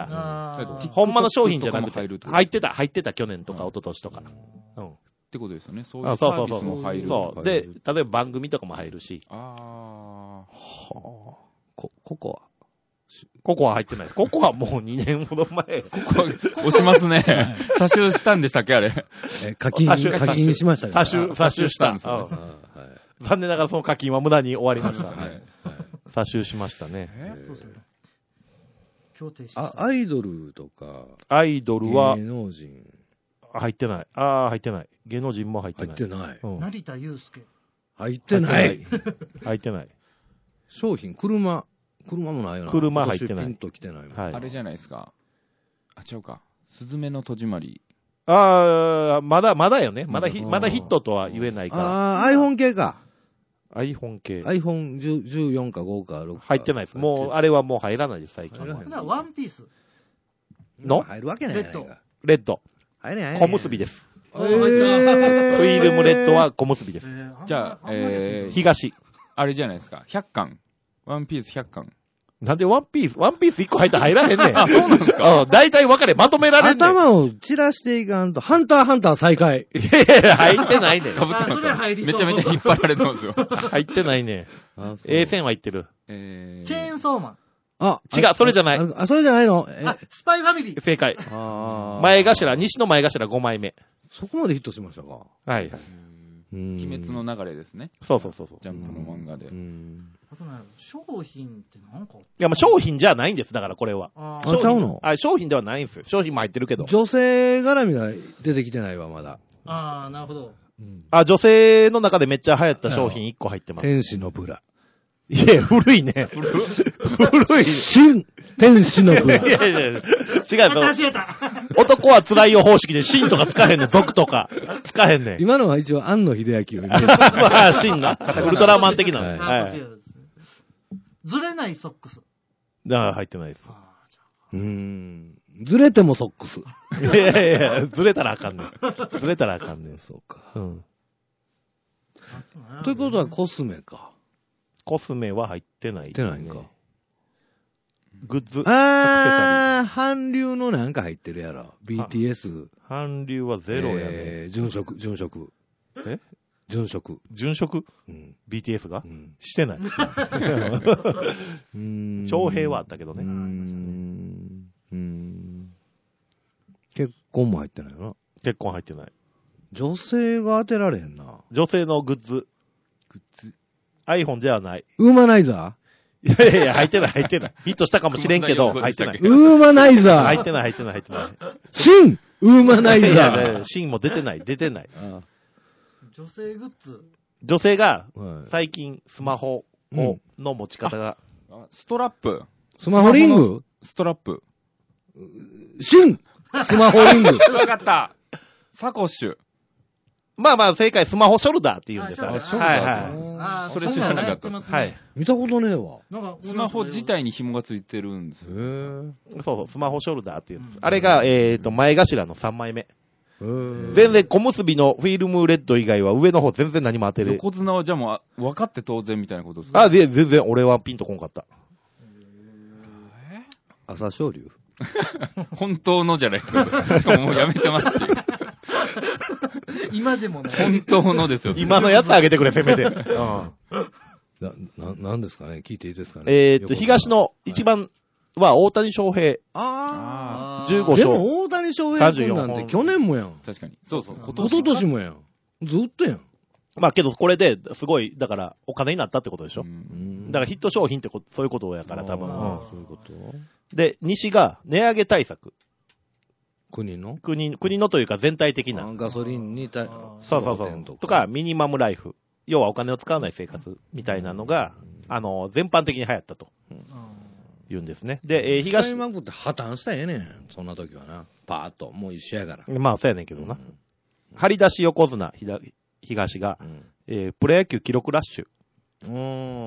ほんまの商品じゃなくて。入ってた、入ってた、去年とか一昨年とか。うん。 ってことですよね。そういうサービスも入る。 そう。で、例えば番組とかも入るし。 ああ。はあ。こ、ここはココア入ってないです。ココアもうにねんほど前。 ココア、押しますね。詐集したんでしたっけ、あれ。 え、課金、課金しましたね。 詐集、詐集したんですよ。残念ながらその課金は無駄に終わりました。詐集しましたね。 そうですね。協定あ、アイドルとか。 アイドルは。 芸能人。 入ってない。ああ、入ってない。芸能人も入ってない。 入ってない。 成田悠介。 入ってない。 入ってない。 商品、車。車もないよな。 車入ってない。 ピンと来てない。 はい。あれじゃないですか。あ、違うか。すずめの戸締まり。 ああ、まだ、まだよね。まだヒ、まだヒットとは言えないから。 ああ、iPhone 系か。 iPhone 系。 アイフォンじゅうよん かごかろくか。 入ってないです。もう、あれはもう入らないです、最近。 ワンピース。 の入るわけない。 レッド。 レッド。 入れない。 小結びです。 えー、フィルムレッドは小結びです。えー、じゃあ、えー、 東。 あれじゃないですか。ひゃっかん。ワンピースひゃっかん。 なんでワンピースワンピースいっこ入ったら入らへんねん。 あ、そうなんですか。 うん、大体分かれ、まとめられんねん。 頭を散らしていかんと、ハンターハンター再開。 いやいや、入ってないねん。 かぶってますよ。めちゃめちゃ引っ張られてますよ。 入ってないねん。A 線は入ってる。 えー、チェーンソーマン。 あ、違う、それじゃない。 あ、それじゃないの？ あ、スパイファミリー。 正解。あ前頭、西の前頭ごまいめ。 そこまでヒットしましたか？ はい。 鬼滅の流れですね。 そうそうそうそう。 ジャンプの漫画で。 あとね、商品ってなんかいや、まあ商品じゃないんです、だからこれは。 あ、ちゃうの？ あ、商品ではないんですよ。商品も入ってるけど。 女性絡みが出てきてないわ、まだ。 ああ、なるほど。 うん、あ、女性の中でめっちゃ流行った商品いっこ入ってます。 天使のブラ。 いや、古いね。古い。古い。 新天使のブラ。いやいや違うぞ。男は辛いよ方式で新とかつかへんねん。毒とか。つかへんねん。 今のは一応、庵野秀明をまあ、新な。ウルトラマン的な。 はい。ずれないソックス。 だから入ってないです。 うーん。ずれてもソックス。 いやいや、ずれたらあかんねん。ずれたらあかんねん。 そうか。 うん。 ということはコスメか。 コスメは入ってない、ね。 入ってないんか。 グッズ。 あー、韓流のなんか入ってるやろ。ビーティーエス。 韓流はゼロやね。 えー、純色、純色。 え純色。 純色うん。 ビーティーエス が、 うん、 してない。 うん。 徴兵はあったけどね。 うーん。うん。結婚も入ってないよな。 結婚入ってない。 女性が当てられへんな。 女性のグッズ。グッズ。iPhone ではない。 ウーマナイザーいやいやいや、入ってない、入ってない。ヒットしたかもしれんけど、入ってない。 ウーマナイザー入ってない、入ってない、入ってない。 シンウーマナイザーいやいや、シンも出てない、出てない。 ああ女性グッズ。 女性が、最近、スマホを、の持ち方が、 ストラップ。 スマホリングストラップ。 シンスマホリング。 わかった。サコッシュ。 まあまあ、正解、スマホショルダーって言うんですよ。 あ、ショルダー。 はいはい。それ知らなかった。 はい。 見たことねえわ。 スマホ自体に紐がついてるんですよ。 そうそう、スマホショルダーって言うんです。あれが、えっと、前頭のさんまいめ。全然小結びのフィルムレッド以外は上の方全然何も当てる。 横綱はじゃあもう分かって当然みたいなことですか？ あ、で、全然俺はピンとこんかった。 朝青龍本当のじゃないですか。しかももうやめてますし。 今でもね。 本当のですよ。 今のやつあげてくれ、せめて。うん。 な、な、なんですかね、聞いていいですかね。 えーっと、東の一番は大谷翔平。 ああ。 じゅうご勝。 でも大谷翔平君なんて去年もやん。 確かに。そうそう。 今年。一昨年もやん。ずっとやん。 まあけどこれですごい、だからお金になったってことでしょ。うん、だからヒット商品ってこそういうことやから多分。 そういうこと。 で、西が値上げ対策。 国の国、国のというか全体的な。 ガソリンに対、 そうそうそう。とか、ミニマムライフ。要はお金を使わない生活みたいなのが、あの、全般的に流行ったと。言うんですね。で、えー、東。 使いまくって破綻したらええねん。そんな時はな。パーッと。もう一緒やから。 まあ、そうやねんけどな。うん、張り出し横綱、東が、うんえー、プロ野球記録ラッシュ。 うん。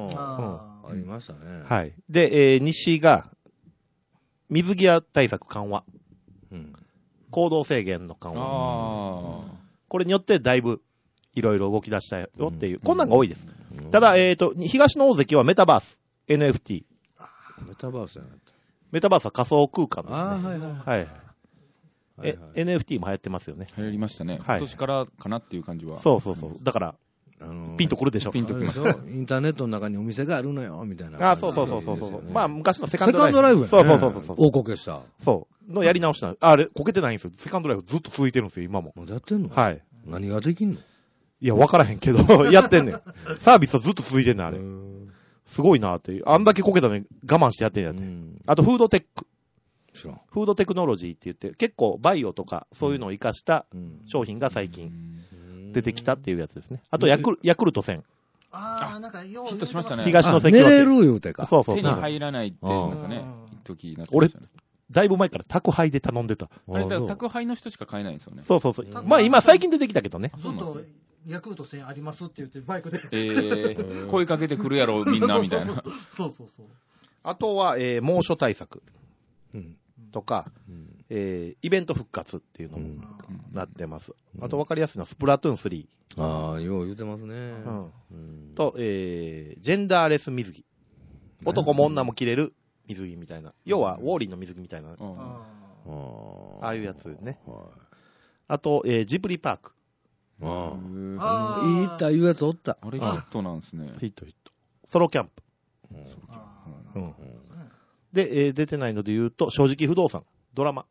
あありましたね。 はい。で、えー、西が、水際対策緩和。うん、行動制限の緩和。あこれによってだいぶいろいろ動き出したよっていう、うん、こんなんが多いです。うん、ただ、えっ、ー、と、東の大関はメタバース、エヌエフティー。 メタバースじゃなかった。 メタバースは仮想空間ですね。 あはいはいはい。 はい。え、エヌエフティー も流行ってますよね。 流行りましたね。今年からかなっていう感じは。 そうそうそう。だから、あのー、ピンとくるでしょ。 ピンとくるでしょ。 インターネットの中にお店があるのよ、みたいな、 ね。あ、そうそうそうそうそう。まあ、昔のセカンドライフ。 セカンドライフ、ね、 そうそうそうそう。 大こけした。 そう。のやり直した。あれ、こけてないんですよ。セカンドライフずっと続いてるんですよ、今も。 まだやってんのはい。 何ができんのいや、わからへんけど、やってんねん。サービスはずっと続いてんねん、あれ。すごいなっていう。あんだけこけたのに我慢してやってんやって。あと、フードテック。フードテクノロジーって言って、結構バイオとかそういうのを活かした商品が最近出てきたっていうやつですね。あとヤクル、ヤクルトせん。 ああ、なんかようヒットしましたね。 東の関脇。寝れる言うてか。 そうそうそう。 手に入らないって、なんかね、一時なってましたね。 俺、だいぶ前から宅配で頼んでた。 あれ、だから宅配の人しか買えないんですよね。 そうそうそう。まあ今最近出てきたけどね。 ずっとヤクルトせんありますって言ってバイクで。 えー、声かけてくるやろ、みんな、みたいな。 そうそうそう。 あとは、えー、猛暑対策。うんとか、うん、えー、イベント復活っていうのもなってます。うん、あと分かりやすいのはスプラトゥーンスリー。 ああ、よう言うてますね。 うんうん、と、えー、ジェンダーレス水着。男も女も着れる水着みたいな。要は、ウォーリーの水着みたいな。あ, ああいうやつね。あと、えー、ジブリパーク。 ああ。いいったいうやつおった。 あれヒットなんですね。 ヒットヒット。ソロキャンプ。うん。で、えー、出てないので言うと、正直不動産、ドラマ。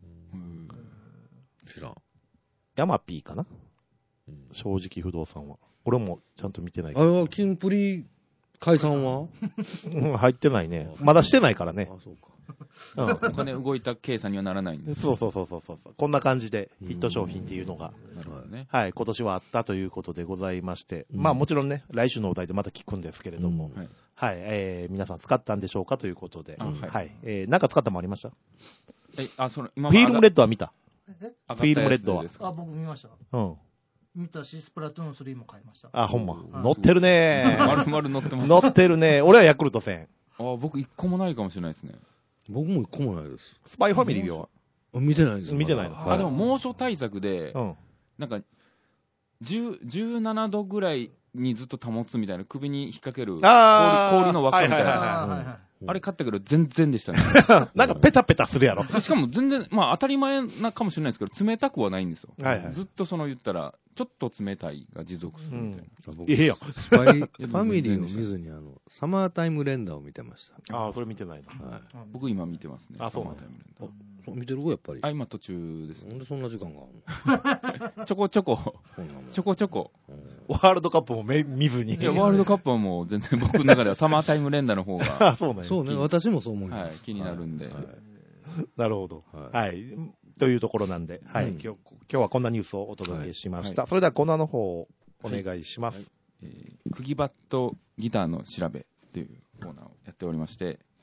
知らん。 ヤマピーかな、うん、正直不動産は。俺もちゃんと見てないけど。あれは、キンプリ解散は入ってないね。まだしてないからね。 あ、そうか。 うん、お金動いた計算にはならないんです。 そうそうそうそうそう。こんな感じでヒット商品っていうのが、 なるほどね。 はい、今年はあったということでございまして、うん、まあもちろんね、来週のお題でまた聞くんですけれども、うん、はい、はい、えー、皆さん使ったんでしょうかということで、はい、はい、えー、なんか使ったもありました？ え、あ、その、今フィルムレッドは見た？ え？ フィルムレッドは。 あ、僕見ました。 うん。 見たし、スプラトゥーンスリーも買いました。 あ、ほんま。乗ってるねー。丸々乗ってます。 乗ってるねー。俺はヤクルトせん。 あ、僕一個もないかもしれないですね。 僕も一個もないです。 スパイファミリーは見てないです。 見てないの。 あ、でも猛暑対策で、うん、なんか、じゅう、じゅうななどぐらいにずっと保つみたいな、首に引っ掛ける氷、氷の輪っかみたいな。あれ買ったけど全然でしたね。 なんかペタペタするやろ。 しかも全然、まあ当たり前なかもしれないですけど、冷たくはないんですよ。 はいはい、 ずっとその言ったら、ちょっと冷たいが持続するみたいな。 うん、いやスパイファミリーを見ずに、あの、サマータイム連打を見てました。 ああ、それ見てないな。はい、 僕今見てますね。 あ、そうサマータイム連打。見てる子やっぱり。 あ、今途中です、ね。 なんでそんな時間があるのちょこちょこ。ちょこちょこ。 ワールドカップも見ずに。 いや、ワールドカップはもう全然僕の中ではサマータイム連打の方が。 あ、そうね。 そうね、私もそう思います。 はい、気になるんで。はいはい、 なるほど、はい。はい。というところなんで、はい、うん、今日、今日はこんなニュースをお届けしました。はい、それではコーナーの方をお願いします。 はいはい、えー、釘バットギターの調べっていうコーナーをやっておりまして、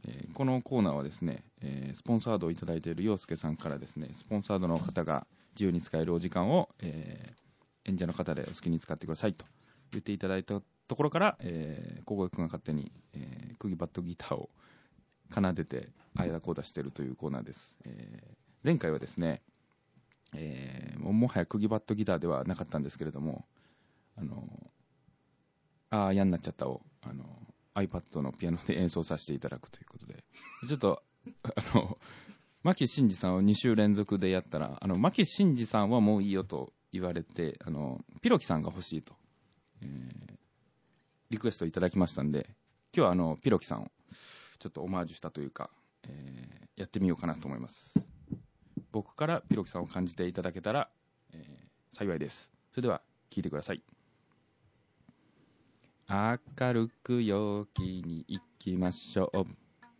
えー、このコーナーはですね、えー、スポンサードをいただいている陽介さんからですね、スポンサードの方が自由に使えるお時間を、えー、演者の方でお好きに使ってくださいと言っていただいたところから、えー、小越くんが勝手に、えー、釘バットギターを奏でてあやだこうだしているというコーナーです。えー、前回はですね、えー、も, もはや釘バットギターではなかったんですけれども、あのあーやんなっちゃったをあの iPad のピアノで演奏させていただくということで、ちょっとあの牧真司さんをに週連続でやったら、あの牧真司さんはもういいよと言われて、あのピロキさんが欲しいと、えー、リクエストいただきましたんで、今日はあのピロキさんをちょっとオマージュしたというか、えー、やってみようかなと思います。僕からピロキさんを感じていただけたら、えー、幸いです。それでは聴いてください。明るく陽気に行きましょう。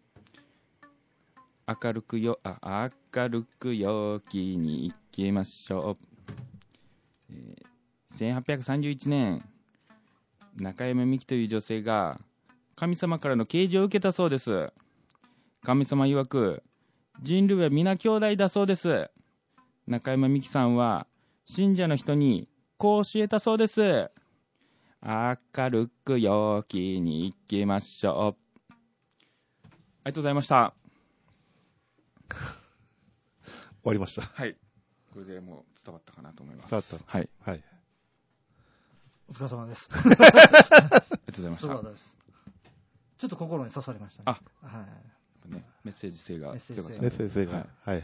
明るくよあ明るく陽気に行きましょう、えー、せんはっぴゃくさんじゅういちねん、中山美紀という女性が神様からの啓示を受けたそうです。神様曰く、人類は皆兄弟だそうです。中山美紀さんは信者の人にこう教えたそうです。明るく陽気に行きましょう。ありがとうございました。 終わりました。 はい。これでもう伝わったかなと思います。 伝わった。 はい。 はい。 お疲れ様です。 ありがとうございました。 そうです。ちょっと心に刺さりましたね。 あ、 はい。 ね、メッセージ性が強かった。 メッセージ性が。はい、はい、はい。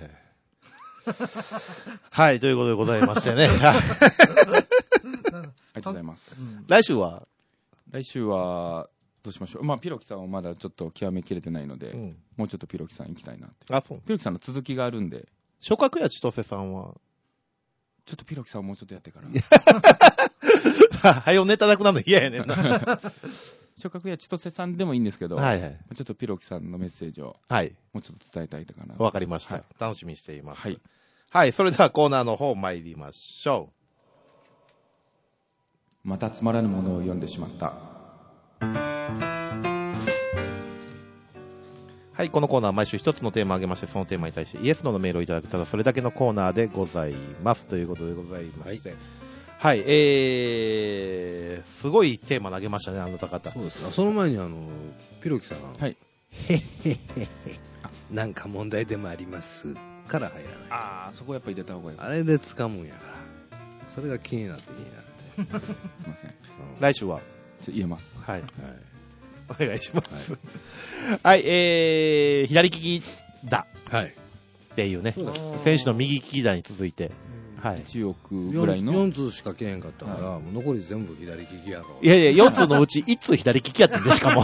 はい、ということでございましてね。 ありがとうございます。 うん、来週は来週は、どうしましょう。まあ、ピロキさんはまだちょっと極めきれてないので、うん、もうちょっとピロキさん行きたいなって。 あ、そう。 ピロキさんの続きがあるんで。 諸角や千歳さんはちょっとピロキさんをもうちょっとやってから。 はよネタなくなるの嫌やねんな。 諸角や千歳さんでもいいんですけど、はいはい、ちょっとピロキさんのメッセージを、はい、もうちょっと伝えたいかな。 わかりました、はい。楽しみにしています。 はい。 はい、それではコーナーの方参りましょう。またつまらぬものを読んでしまった。 はい、このコーナーは毎週一つのテーマを挙げまして、そのテーマに対してイエスノーのメールをいただく、ただそれだけのコーナーでございますということでございまして、はい、はい、えー、すごいテーマ投げましたね、あなた方。 そうですね。その前にあのピロキさん、 はい、 へっへっへっへ、なんか問題でもありますから入らない。 ああ、そこやっぱり入れた方がいい。 あれで掴むんやから、それが気になって気になって。 すみません。 来週はちょ言えます。 はい。はい、お願いします。はい、はい、えー、左利きだ。はい。っていうね、選手の右利きだに続いて、はい。 いちおくぐらいの。 よんつしかけへんかったから、はい、もう残り全部左利きやろ。 いやいや、よんつのうちいっつ左利きやったんで、しかも。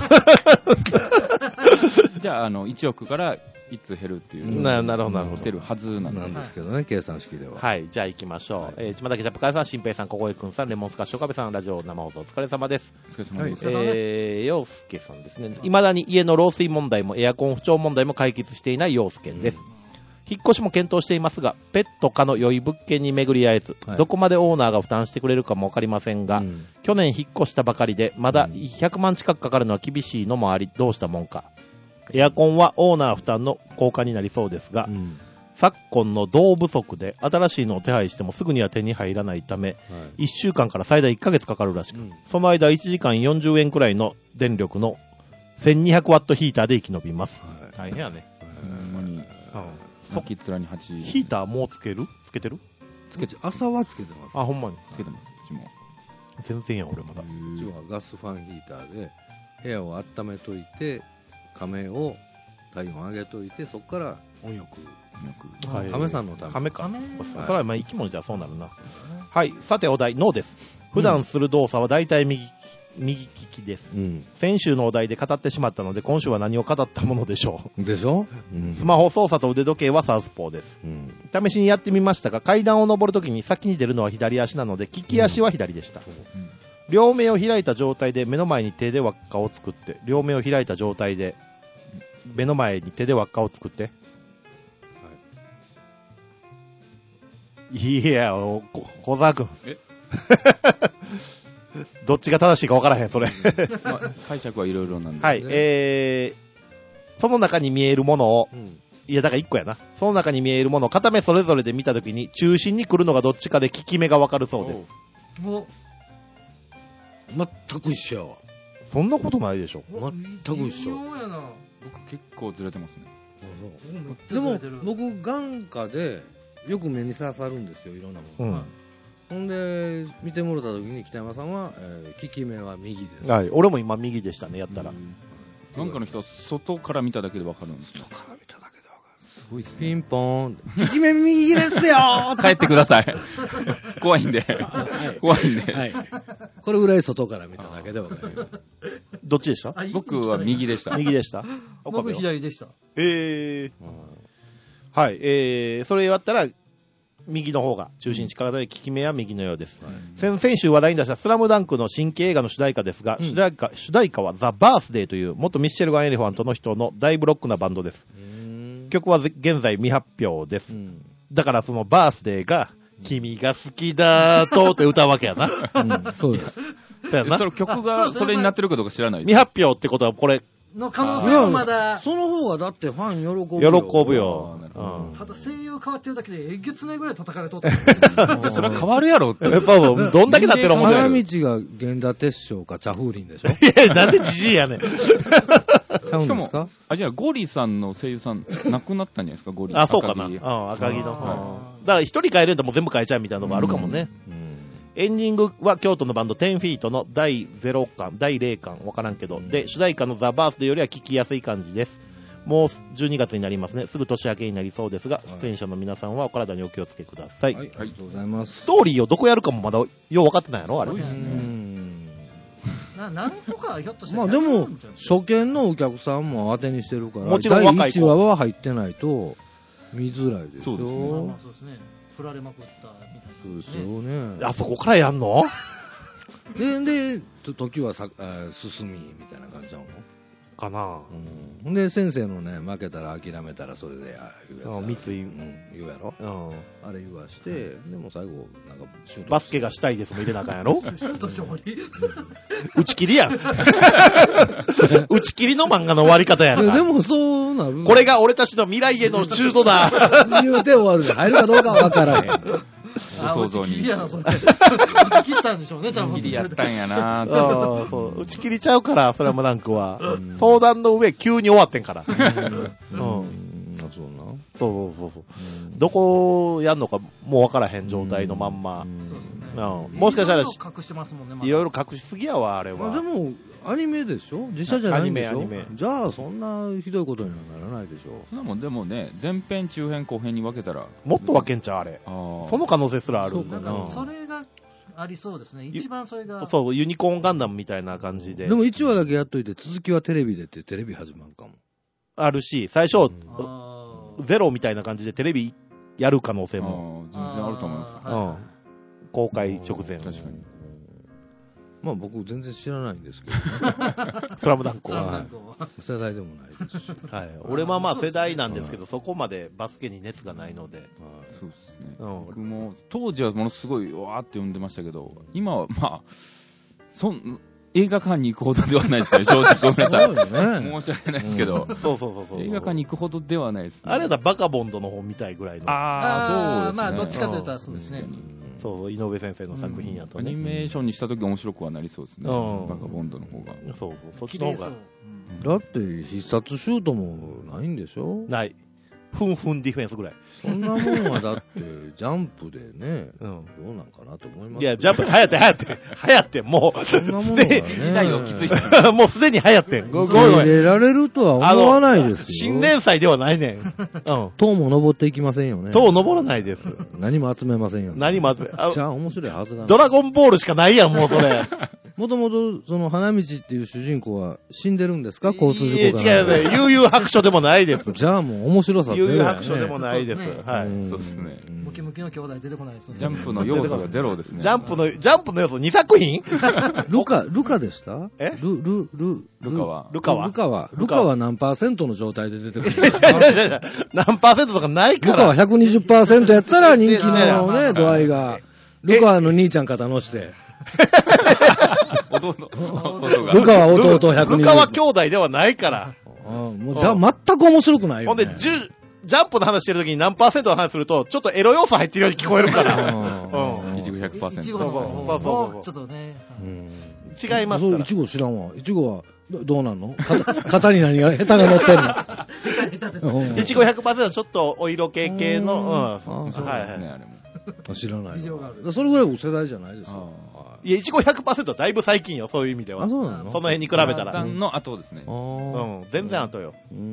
じゃあ、あの、いちおくからいっつ減るっていう。 なるほど、なるほど。 来てるはずなんですけどね、計算式では。 はい、じゃあ行きましょう。はい、えー、島崎ジャップカーさん、新平さん、小越くんさん、レモンスカッシュ岡部さん、ラジオ生放送お疲れ様です。 お疲れ様です。 はい、えー、陽介さんですね。未だに家の漏水問題もエアコン不調問題も解決していない陽介です。うん、引っ越しも検討していますが、ペット可の良い物件に巡り合えず、はい、どこまでオーナーが負担してくれるかもわかりませんが、うん、去年引っ越したばかりで、まだひゃくまん近くかかるのは厳しいのもあり、どうしたもんか。エアコンはオーナー負担の高価になりそうですが、うん、昨今の銅不足で新しいのを手配してもすぐには手に入らないため、はい、いっしゅうかんから最大いっかげつかかるらしく、うん、その間いちじかんよんじゅうえんくらいの電力のせんにひゃくワットヒーターで生き延びます。はい、大変やね。 ほんまに。さっきつらにはちヒーターもうつけるつけてるつけて、朝はつけてます。 あ、ほんまにつけてます、うちも。 全然や、俺まだ。 うちはガスファンヒーターで、部屋を温めといて、仮面を体温上げといて、そこから温浴。温浴。はい、亀さんのため。 亀か。亀それはまあ生き物じゃそうなるな。はい。さてお題、ノーです。普段する動作は大体右、右利きです、うん。先週のお題で語ってしまったので、今週は何を語ったものでしょう。 でしょ、 うん、スマホ操作と腕時計はサウスポーです、うん。試しにやってみましたが、階段を上るときに先に出るのは左足なので、利き足は左でした。うんうん、両目を開いた状態で目の前に手で輪っかを作って、両目を開いた状態で、目の前に手で輪っかを作って。はい、いや、小沢君。えどっちが正しいか分からへん、それ。 まあ、解釈はいろいろなんで。 はい、えその中に見えるものを、 うん、 いや、だからいっこやな。その中に見えるものを片目それぞれで見たときに、中心に来るのがどっちかで効き目がわかるそうです。 もう、全く一緒やわ。 そんなことないでしょ。 全く一緒。 僕結構ずれてますね。 でも、僕、眼科でよく目に刺さるんですよ、いろんなもの。うん、ほんで、見てもらったときに北山さんは、えー、利き目は右です。 はい、俺も今右でしたね、やったら。 眼科の人は外から見ただけでわかるんです。 外から見ただけでわかる。 すごいですね。 ピンポーン。利き目右ですよー帰ってください。怖いんで。はい、怖いんで、はい。 これぐらい外から見ただけでわかる。 どっちでした？ 僕は右でした。 右でした。 僕左でした。 えー。はい、えー、それ言わったら、右の方が中心地からで、利き目は右のようです。はい、先, 先週話題に出したスラムダンクの新規映画の主題歌ですが、うん、主題歌、主題歌はザ・バースデーという元ミッシェルガン・エレファントの人の大ブロックなバンドです。曲は現在未発表です。うん、だからそのバースデーが、君が好きだーとって歌うわけやな。 うん、そうです。 そうやな。その曲がそれになってるかどうか知らないです。 未発表ってことはこれ、 の可能性はまだ。 その方がだってファン喜ぶよ。 喜ぶよ。 うん、ただ声優変わってるだけでえげつないぐらい叩かれとった。 それは変わるやろって。 そうそう。どんだけだっての思ってる。 花道が源田鉄章か茶風鈴でしょ。 いや、なんでじじいやねん。 しかも、あ、じゃあゴリさんの声優さん亡くなったんじゃないですか、ゴリ。 あ、そうかな。うん、赤木の。だから一人変えるともう全部変えちゃうみたいなのがあるかもね。うんうんエンディングは京都のバンドテンフィートのだいゼロかん、だいゼロかん、わからんけど、で、主題歌のザ・バースデーよりは聴きやすい感じです。もうじゅうにがつになりますね。すぐ年明けになりそうですが、出演者の皆さんはお体にお気をつけください。 はい、ありがとうございます。 ストーリーをどこやるかもまだよう分かってないやろあれ。うな何個かひょっとして。 まあでも、初見のお客さんも当てにしてるから、 もちろん若い子だいいちわは入ってないと見づらいですよ。 そうですね。まあまあそうですね。振られまくったみたいな、ね。 そうですよね。 あそこからやんので、で、時はさあ進みみたいな感じちゃうのかな。 うん。で、先生のね、負けたら諦めたらそれで、あ言うやつ。 三井、 うん、言うやろ。うん。あれ言わして、でも最後、なんかシュート。バスケがしたいですも入れなあかんやろシュート勝利打ち切りやん。打ち切りの漫画の終わり方やん。 でもそうなる。 これが俺たちの未来へのシュートだ。 言うて終わるで入るかどうかは分からへん。 あ、想像に。打ち切りやな、それ。打ち切ったんでしょうね、多分。 打ち切りやったんやなあそう。打ち切りちゃうから、スラムダンクは。相談の上、急に終わってんから。うん。 そうな。 そうそうそうそう。どこやんのかもう分からへん状態のまんま。 そうですね。 もしかしたら、 隠してますもんね。 いろいろ隠しすぎやわ、あれは。 でも、アニメでしょ実写じゃないんでしょアニメ、アニメ。 じゃあ、そんなひどいことにはならないでしょそんなもんでもね、前編、中編、後編に分けたら。 もっと分けんちゃう、あれ。あその可能性すらある。 なんか、それがありそうですね。一番それが。 そう、ユニコーンガンダムみたいな感じで。 でもいちわだけやっといて、続きはテレビでってテレビ始まるかも。 あるし、最初、うん、ゼロみたいな感じでテレビやる可能性も。 全然あると思います。 うん。公開直前。 確かに。 まあ僕全然知らないんですけど、 ね、スラムダンクは世代でもないですし、 はい、俺はまあ世代なんですけど、はい、そこまでバスケに熱がないので、はい、 そうですね、うん、僕も当時はものすごいわーって読んでましたけど、今はまあそん映画館に行くほどではないですね、正直ごめんなさい、ね、申し訳ないですけど、うん、 そうそうそうそう、 映画館に行くほどではないですね。 あれだバカボンドの本みたいぐらいの。 ああ、そうですね、まあどっちかというとそうですね。 そう、井上先生の作品やとね、 うん、アニメーションにしたとき面白くはなりそうですね、うん、バカボンドの方が。 そうそう、そっちの方が。 だって必殺シュートもないんでしょ。 ない。ふんふんディフェンスぐらい。 そんなもんはだってジャンプでね、うん、どうなんかなと思います。 いや、ジャンプ流行って流行って流行ってもうそんなものはね、 時代をきついもうすでに流行ってん。 ごめんごめん。入れられるとは思わないですよ。 新連載ではないねん。うん。 塔も登っていきませんよね。 塔登らないです。 何も集めませんよね。 何も集め。 じゃあ面白いはずだ。 ドラゴンボールしかないやん、もうそれ。 もともと、その、花道っていう主人公は死んでるんですか、交通事故か。いや、違うね。悠々白書でもないです。 じゃあもう面白さゼロ、ね。 悠々白書でもないです。はい。 そうですね。 ムキムキの兄弟出てこないですね。 ジャンプの要素がゼロですね。 ジャンプの、ジャンプの要素にさく品ルカ、ルカでしたえル、ル、ル、 ルカはルカはルカはルカは何パーセントの状態で出てくるんですか。何パーセントとかないから。 ルカは ひゃくにじゅっパーセント やったら人気のね、度合いが。ルカの兄ちゃん肩乗して。 弟、弟が。 ルカは弟ひゃくにじゅう。 ルカは兄弟ではないから。 もうじゃあ全く面白くないよ、ね。 ほんで、ジャンプの話してるときに何パーセントの話すると、ちょっとエロ要素入ってるように聞こえるから。 いちご ひゃくパーセント。 いちごの方ちょっとね。 違いますから。 いちご知らんわ。いちごはどうなんの型に何が下手が乗ってんのいちご ひゃくパーセント はちょっとお色気系の。 そうですね、あれも。 知らない。それぐらい世代じゃないですよ。 いや、いちご ひゃくパーセント はだいぶ最近よ、そういう意味では。 あ、そうなの？ その辺に比べたら。 さんの後ですね。 うん、全然後よ。 うん。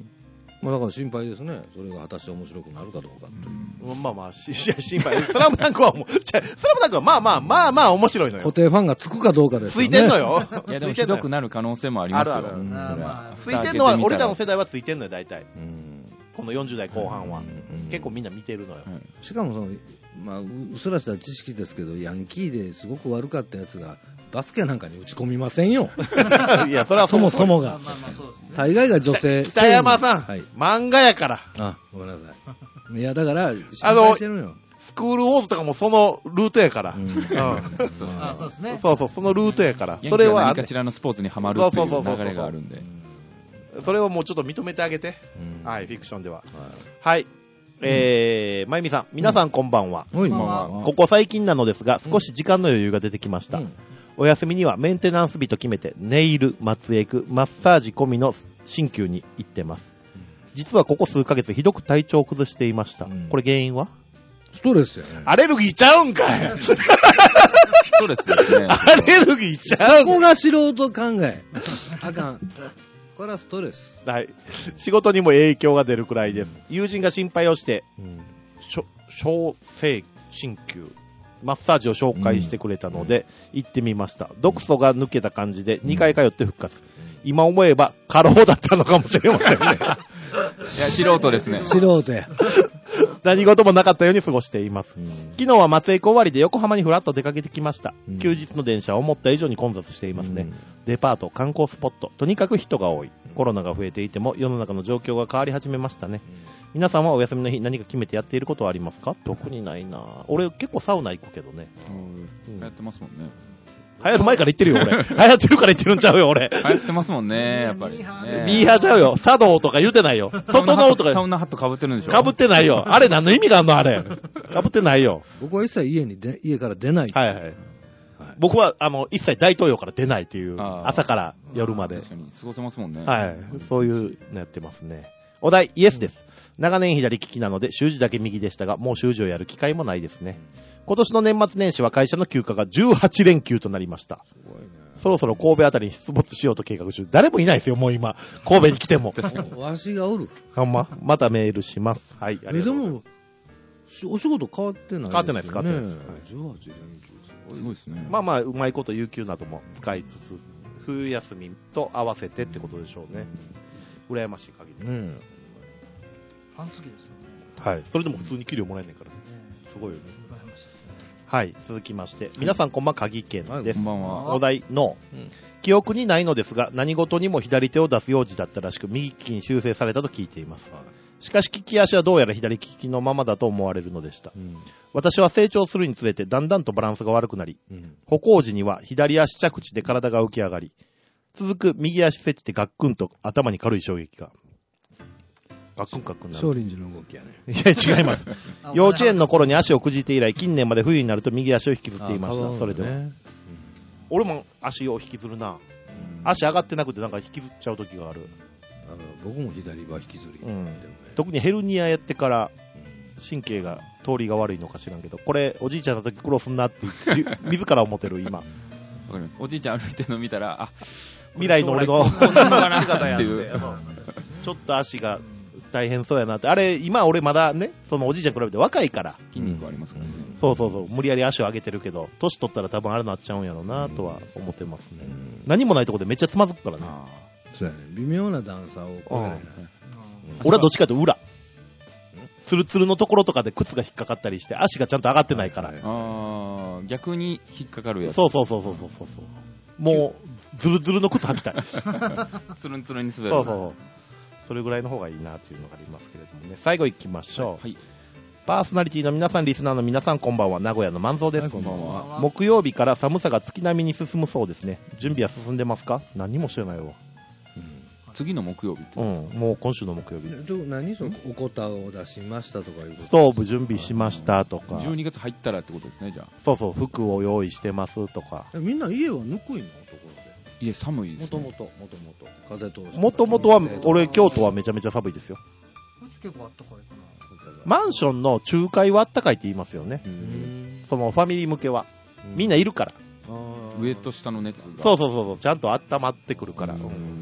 まあだから心配ですね。それが果たして面白くなるかどうかっていう。 うん、まあまあ、し心配。スラムダンクはもう、スラムダンクはまあまあ、まあまあ面白いのよ。 固定ファンがつくかどうかですよね。 ついてんのよ。 いやでもひどくなる可能性もありますよ。 あるある。ついてんのは、俺らの世代はついてんのよ、大体。このよんじゅう代後半は。結構みんな見てるのよ。 しかもその、まあ、うっすらした知識ですけど、ヤンキーですごく悪かったやつが、バスケなんかに打ち込みませんよ。 いや、それはそもそもが。大概が女性。 北山さん、はい、漫画やから。 あ、ごめんなさい。いや、だから、心配してるのよ。 スクールウォーズとかもそのルートやから。 うん。あ、そうですね。 そうそう、そのルートやから。 それは何かしらのスポーツにハマるっていう流れがあるんで。 それをもうちょっと認めてあげて。はい、フィクションでは。はい。えー、まゆみさん、皆さんこんばんは。 うん、 ここ最近なのですが、少し時間の余裕が出てきました。うん、お休みにはメンテナンス日と決めて、ネイル、松エク、マッサージ込みの鍼灸に行ってます。実はここ数ヶ月ひどく体調を崩していました。うん、これ原因はストレスやね。 アレルギーちゃうんかいストレスですね。 アレルギーちゃうんそこが素人考え。あかん。これはストレス。 はい。仕事にも影響が出るくらいです。友人が心配をして、うん、小生鍼灸、マッサージを紹介してくれたので、うん、行ってみました。毒素が抜けた感じでにかい通って復活。うん、今思えば過労だったのかもしれませんね。いや、 素人ですね。 素人や。 何事もなかったように過ごしています。うん、昨日は松江区終わりで横浜にふらっと出かけてきました。うん、休日の電車は思った以上に混雑していますね。うん、デパート、観光スポット、とにかく人が多い。コロナが増えていても世の中の状況が変わり始めましたね。うん、皆さんはお休みの日何か決めてやっていることはありますか？特にないな。俺結構サウナ行くけどね。 うん、流行ってますもんね。 流行る前から言ってるよ、俺。流行ってるから言ってるんちゃうよ、俺。 流行ってますもんね、やっぱり。ミーハーちゃうよ。茶道とか言うてないよ。整うとか。 サウナハット被ってるんでしょ？ 被ってないよ。あれ何の意味があんのあれ。被ってないよ。 僕は一切家にで、家から出ない。 はいはい。はい、僕は、あの、一切大東洋から出ないっていう、朝から夜まで。 確かに、過ごせますもんね。 はい。そういうのやってますね。お題、イエスです。長年左利きなので、習字だけ右でしたが、もう習字をやる機会もないですね。今年の年末年始は会社の休暇がじゅうはち連休となりました。すごいね。そろそろ神戸あたりに出没しようと計画中。誰もいないですよ、もう今。神戸に来ても。 わしがおる。 ほんま。またメールします。はい。 え、でも、お仕事変わってないですよね。 変わってないです、変わってないです。はい、 じゅうはち連休。 すごいですね。 まあまあ、うまいこと有給なども使いつつ、冬休みと合わせてってことでしょうね。羨ましい限り。うん。 半月ですよね。 はい。それでも普通に給料もらえないからね。すごいよね。羨ましいですね。はい。続きまして。皆さんこんばんは、鍵健です。 こんばんは。 お題の、うん、記憶にないのですが、何事にも左手を出す用事だったらしく、右利きに修正されたと聞いています。はい、しかし、利き足はどうやら左利きのままだと思われるのでした。うん、私は成長するにつれて、だんだんとバランスが悪くなり、うん、歩行時には左足着地で体が浮き上がり、続く右足接地でガックンと頭に軽い衝撃が。ガックンガックンなる。 少林寺の動きやね。 いや、違います。幼稚園の頃に足をくじいて以来、近年まで冬になると右足を引きずっていました。それでも、うん。俺も足を引きずるな。うん、足上がってなくてなんか引きずっちゃう時がある。 あの僕も左は引きずり、うん。 特にヘルニアやってから神経が通りが悪いのか知らんけど、これおじいちゃんの時苦労すんなって自ら思ってる今。わかります。おじいちゃん歩いてるの見たら、あ、 未来の俺の姿やっていう。ちょっと足が大変そうやなって。あれ、今俺まだね、そのおじいちゃん比べて若いから。 筋肉ありますからね。 そうそうそう。無理やり足を上げてるけど、年取ったら多分あれなっちゃうんやろうなとは思ってますね。何もないとこでめっちゃつまずくからね。 そうやね。微妙な段差を越えないね。 俺はどっちかというと裏。ツルツルのところとかで靴が引っかかったりして、足がちゃんと上がってないから。 ああ、逆に引っかかるやつ。 そうそうそうそうそうそう。もう、ズルズルの靴履きたい。 ツルンツルンに滑る。 そうそう。それぐらいの方がいいなというのがありますけれどもね。最後行きましょう。はい。パーソナリティの皆さん、リスナーの皆さん、こんばんは。名古屋の万蔵です。 こんばんは。 木曜日から寒さが月並みに進むそうですね。準備は進んでますか？何もしてないわ。うん、 次の木曜日って。 うん、もう今週の木曜日。 何そのおこたを出しましたとかいうこと。 ストーブ準備しましたとか。 じゅうにがつ入ったらってことですね、じゃあ。 そうそう、服を用意してますとか。 みんな家はぬくいのところで。 家寒いです、ね。 もともと、もともと。風通し。 もともとは、俺、京都はめちゃめちゃ寒いですよ。 結構あったかいかな。 マンションの仲介はあったかいって言いますよね。そのファミリー向けは。みんないるから。 上と下の熱が。 そうそうそう、ちゃんと温まってくるから。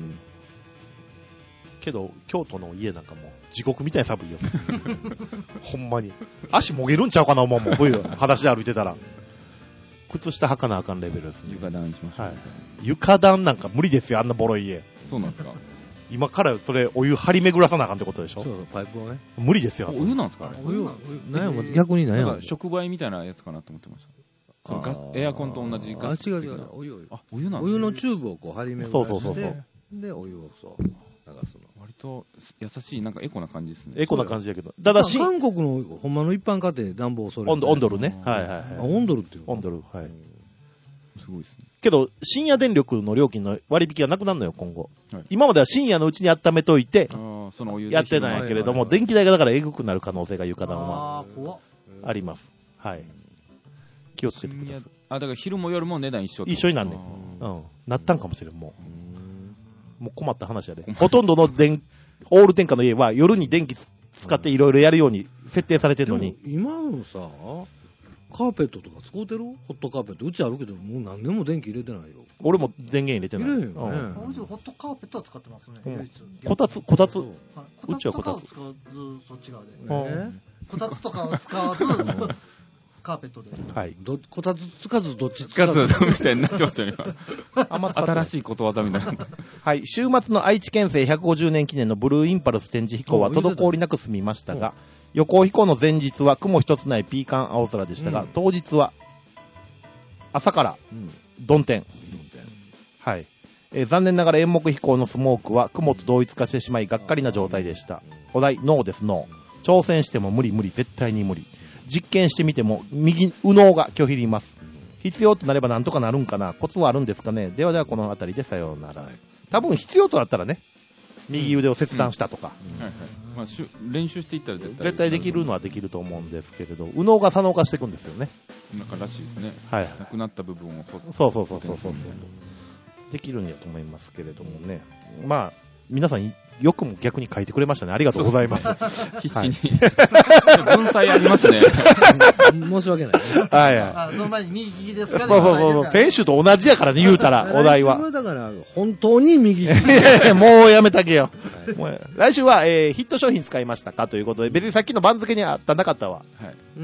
けど、京都の家なんかもう地獄みたいに寒いよ。ほんまに。足もげるんちゃうかな、思うもん。冬、裸足で歩いてたら。靴下履かなあかんレベルです、ね。 床暖しましょう、はい。 床暖なんか無理ですよ、あんなボロい家。 そうなんですか。 今からそれお湯張り巡らさなあかんってことでしょ。 そうそう、パイプをね。 無理ですよ。 お湯なんですかあれ。 お湯、なんや、逆に何や。 触媒みたいなやつかなと思ってました。そのガスエアコンと同じガス。 あ、違う違う。お湯、お湯。 あ、お湯なんですね。 お湯のチューブをこう張り巡らして。 そうそうそうそう。 で、お湯をそう、流すの。 割と優しい、なんかエコな感じですね。 エコな感じだけど。ただし、 韓国のほんまの一般家庭暖房それ。 オンドルね。はいはいはい。 あ、オンドルっていうオンドル、はい。 すごいですね。 けど、深夜電力の料金の割引がなくなるのよ、今後。はい、今までは深夜のうちに温めといて、やってないけれども、電気代がだからえぐくなる可能性が床暖はあります。はい。気をつけてください。 あ、だから昼も夜も値段一緒一緒になんねん。うん。なったんかもしれん、もう。もう困った話やで。ほとんどの電、オール電化の家は夜に電気使っていろいろやるように設定されてるのに。 今のさ、カーペットとか使うてる？ホットカーペット。うちあるけど、もう何年も電気入れてないよ。 俺も電源入れてない。 入れへんよね。 うん、うちホットカーペットは使ってますね。唯一。 こたつ、こたつ。うちはこたつ。使わず、そっち側で。こたつとかを使わず、カーペットで。 はい。 どこたつつかず、どっちつかずみたいになってましたね、今。新しいことわざみたいな。 はい。週末の愛知県政ひゃくごじゅうねん記念のブルーインパルス展示飛行は滞りなく済みましたが、予行飛行の前日は雲一つないピーカン青空でしたが、うん、当日は朝から曇天、うん、はい、えー、残念ながら煙幕飛行のスモークは雲と同一化してしまいがっかりな状態でした。お題ノーです。ノー。挑戦しても無理無理、絶対に無理。実験してみても右右脳が拒否ります。必要となればなんとかなるんかな、コツはあるんですかね。ではではこの辺りでさようなら。多分必要となったらね、右腕を切断したとか、 まあ、練習していったら絶対絶対できるのはできると思うんですけれど、右脳が左脳化していくんですよね。 なんからしいですね。 はい。 なくなった部分をそうそうそうそうそうできるんやと思いますけれどもね。まあ皆さんよくも逆に書いてくれましたね。ありがとうございます。 必死に、はい、文才ありますね。 申し訳ない、ね。 はいはい。 あ、その前に右利きですかね。 そうそうそう。選手と同じやからね、言うたら、お題は。 だから、本当に右利き。 もうやめたけよ。はい、もう来週は、えー、ヒット商品使いましたかということで、別にさっきの番付にあったなかったは、はい、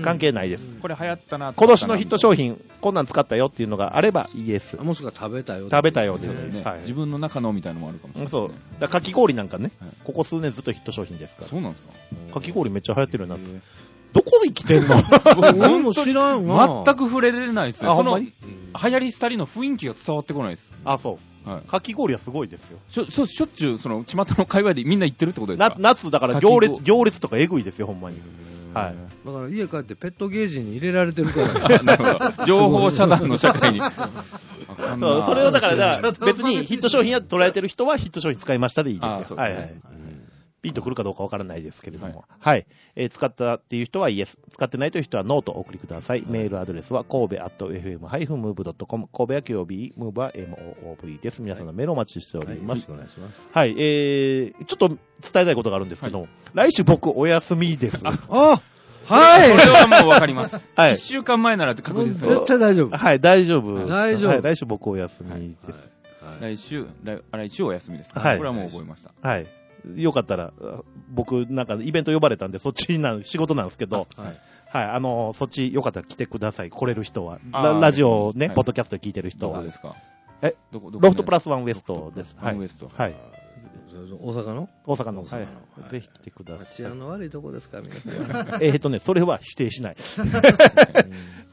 関係ないです、 うん。これ流行ったな。 今年のヒット商品、こんなん使ったよっていうのがあればイエス。 もしくは食べたよ。 食べたよですね、はい。自分の中のみたいなのもあるかもしれない、ね。 そう。だかき氷なんかね、はい、ここ数年ずっとヒット商品ですから。 そうなんですか。 かき氷めっちゃ流行ってるようなやつ。どこで生きてんの？ 俺も知らんわ。 全く触れれないですね。その流行り廃りの雰囲気が伝わってこないです。 あ、そう。はい、かき氷はすごいですよ。 しょ、しょ、しょっちゅう、その、巷の界隈でみんな行ってるってことですか？ な夏だから行列、行列とかえぐいですよ、ほんまに。はい。 だから家帰ってペットゲージに入れられてるから。 なるほど。情報遮断の社会に。 それをだから、別にヒット商品や捉えてる人はヒット商品使いましたでいいですよ。はいはい。ピンとくるかどうかわからないですけれども。はい。はい、えー、使ったっていう人はイエス。使ってないという人はノーとお送りください。メールアドレスは神戸アット エフエムハイフンムーブドットコム。神戸は ケーオービー、ムーブは エムオーオーブイ です。皆さんのメールをお待ちしております。はい。はい、はい、えー、ちょっと伝えたいことがあるんですけど、はい、来週僕お休みです。 ああはい。 これはもうわかります。 はい。 一週間前ならって確実です。 絶対大丈夫。 はい、大丈夫。 大丈夫。はい、 来週僕お休みです。 はいはい、来週、来、来週お休みです。 はい。 これはもう覚えました。 はい。よかったら、僕、なんかイベント呼ばれたんで、そっちな、仕事なんですけど、はい。はい、あの、そっちよかったら来てください。来れる人は。ラ, ラジオね、はい、ポッドキャストで聞いてる人は。 どこですか？ え、どこ、どこロフトプラスワンウエストです。 ワンウエスト。 はい。 大阪の大阪の。はい。ぜひ来てください。 治安の悪いとこですか、皆さん。 えっとね、それは否定しない。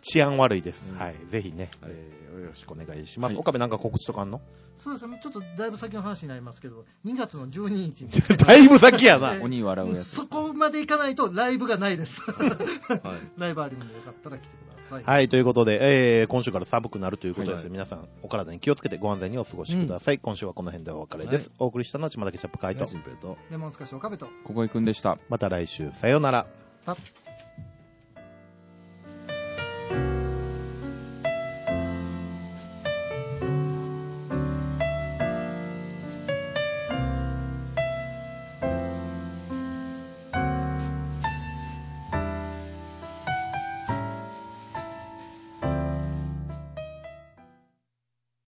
治安悪いです。うん、はい。ぜひね、えー、よろしくお願いします。はい、岡部なんか告知とかあんの？ そうですね。ちょっとだいぶ先の話になりますけど、にがつのじゅうににちに。 だいぶ先やな。 えー、鬼笑うやつ。 そこまで行かないとライブがないです。はい、ライブあるのでよかったら来てください。 はい。ということで、えー、今週から寒くなるということです。はい、皆さん、お体に気をつけてご安全にお過ごしください。うん、今週はこの辺でお別れです。はい、お送りしたのは島崎シャップカイト。 レモンスカシ岡部と。 ここいくんでした。 また来週、さようなら。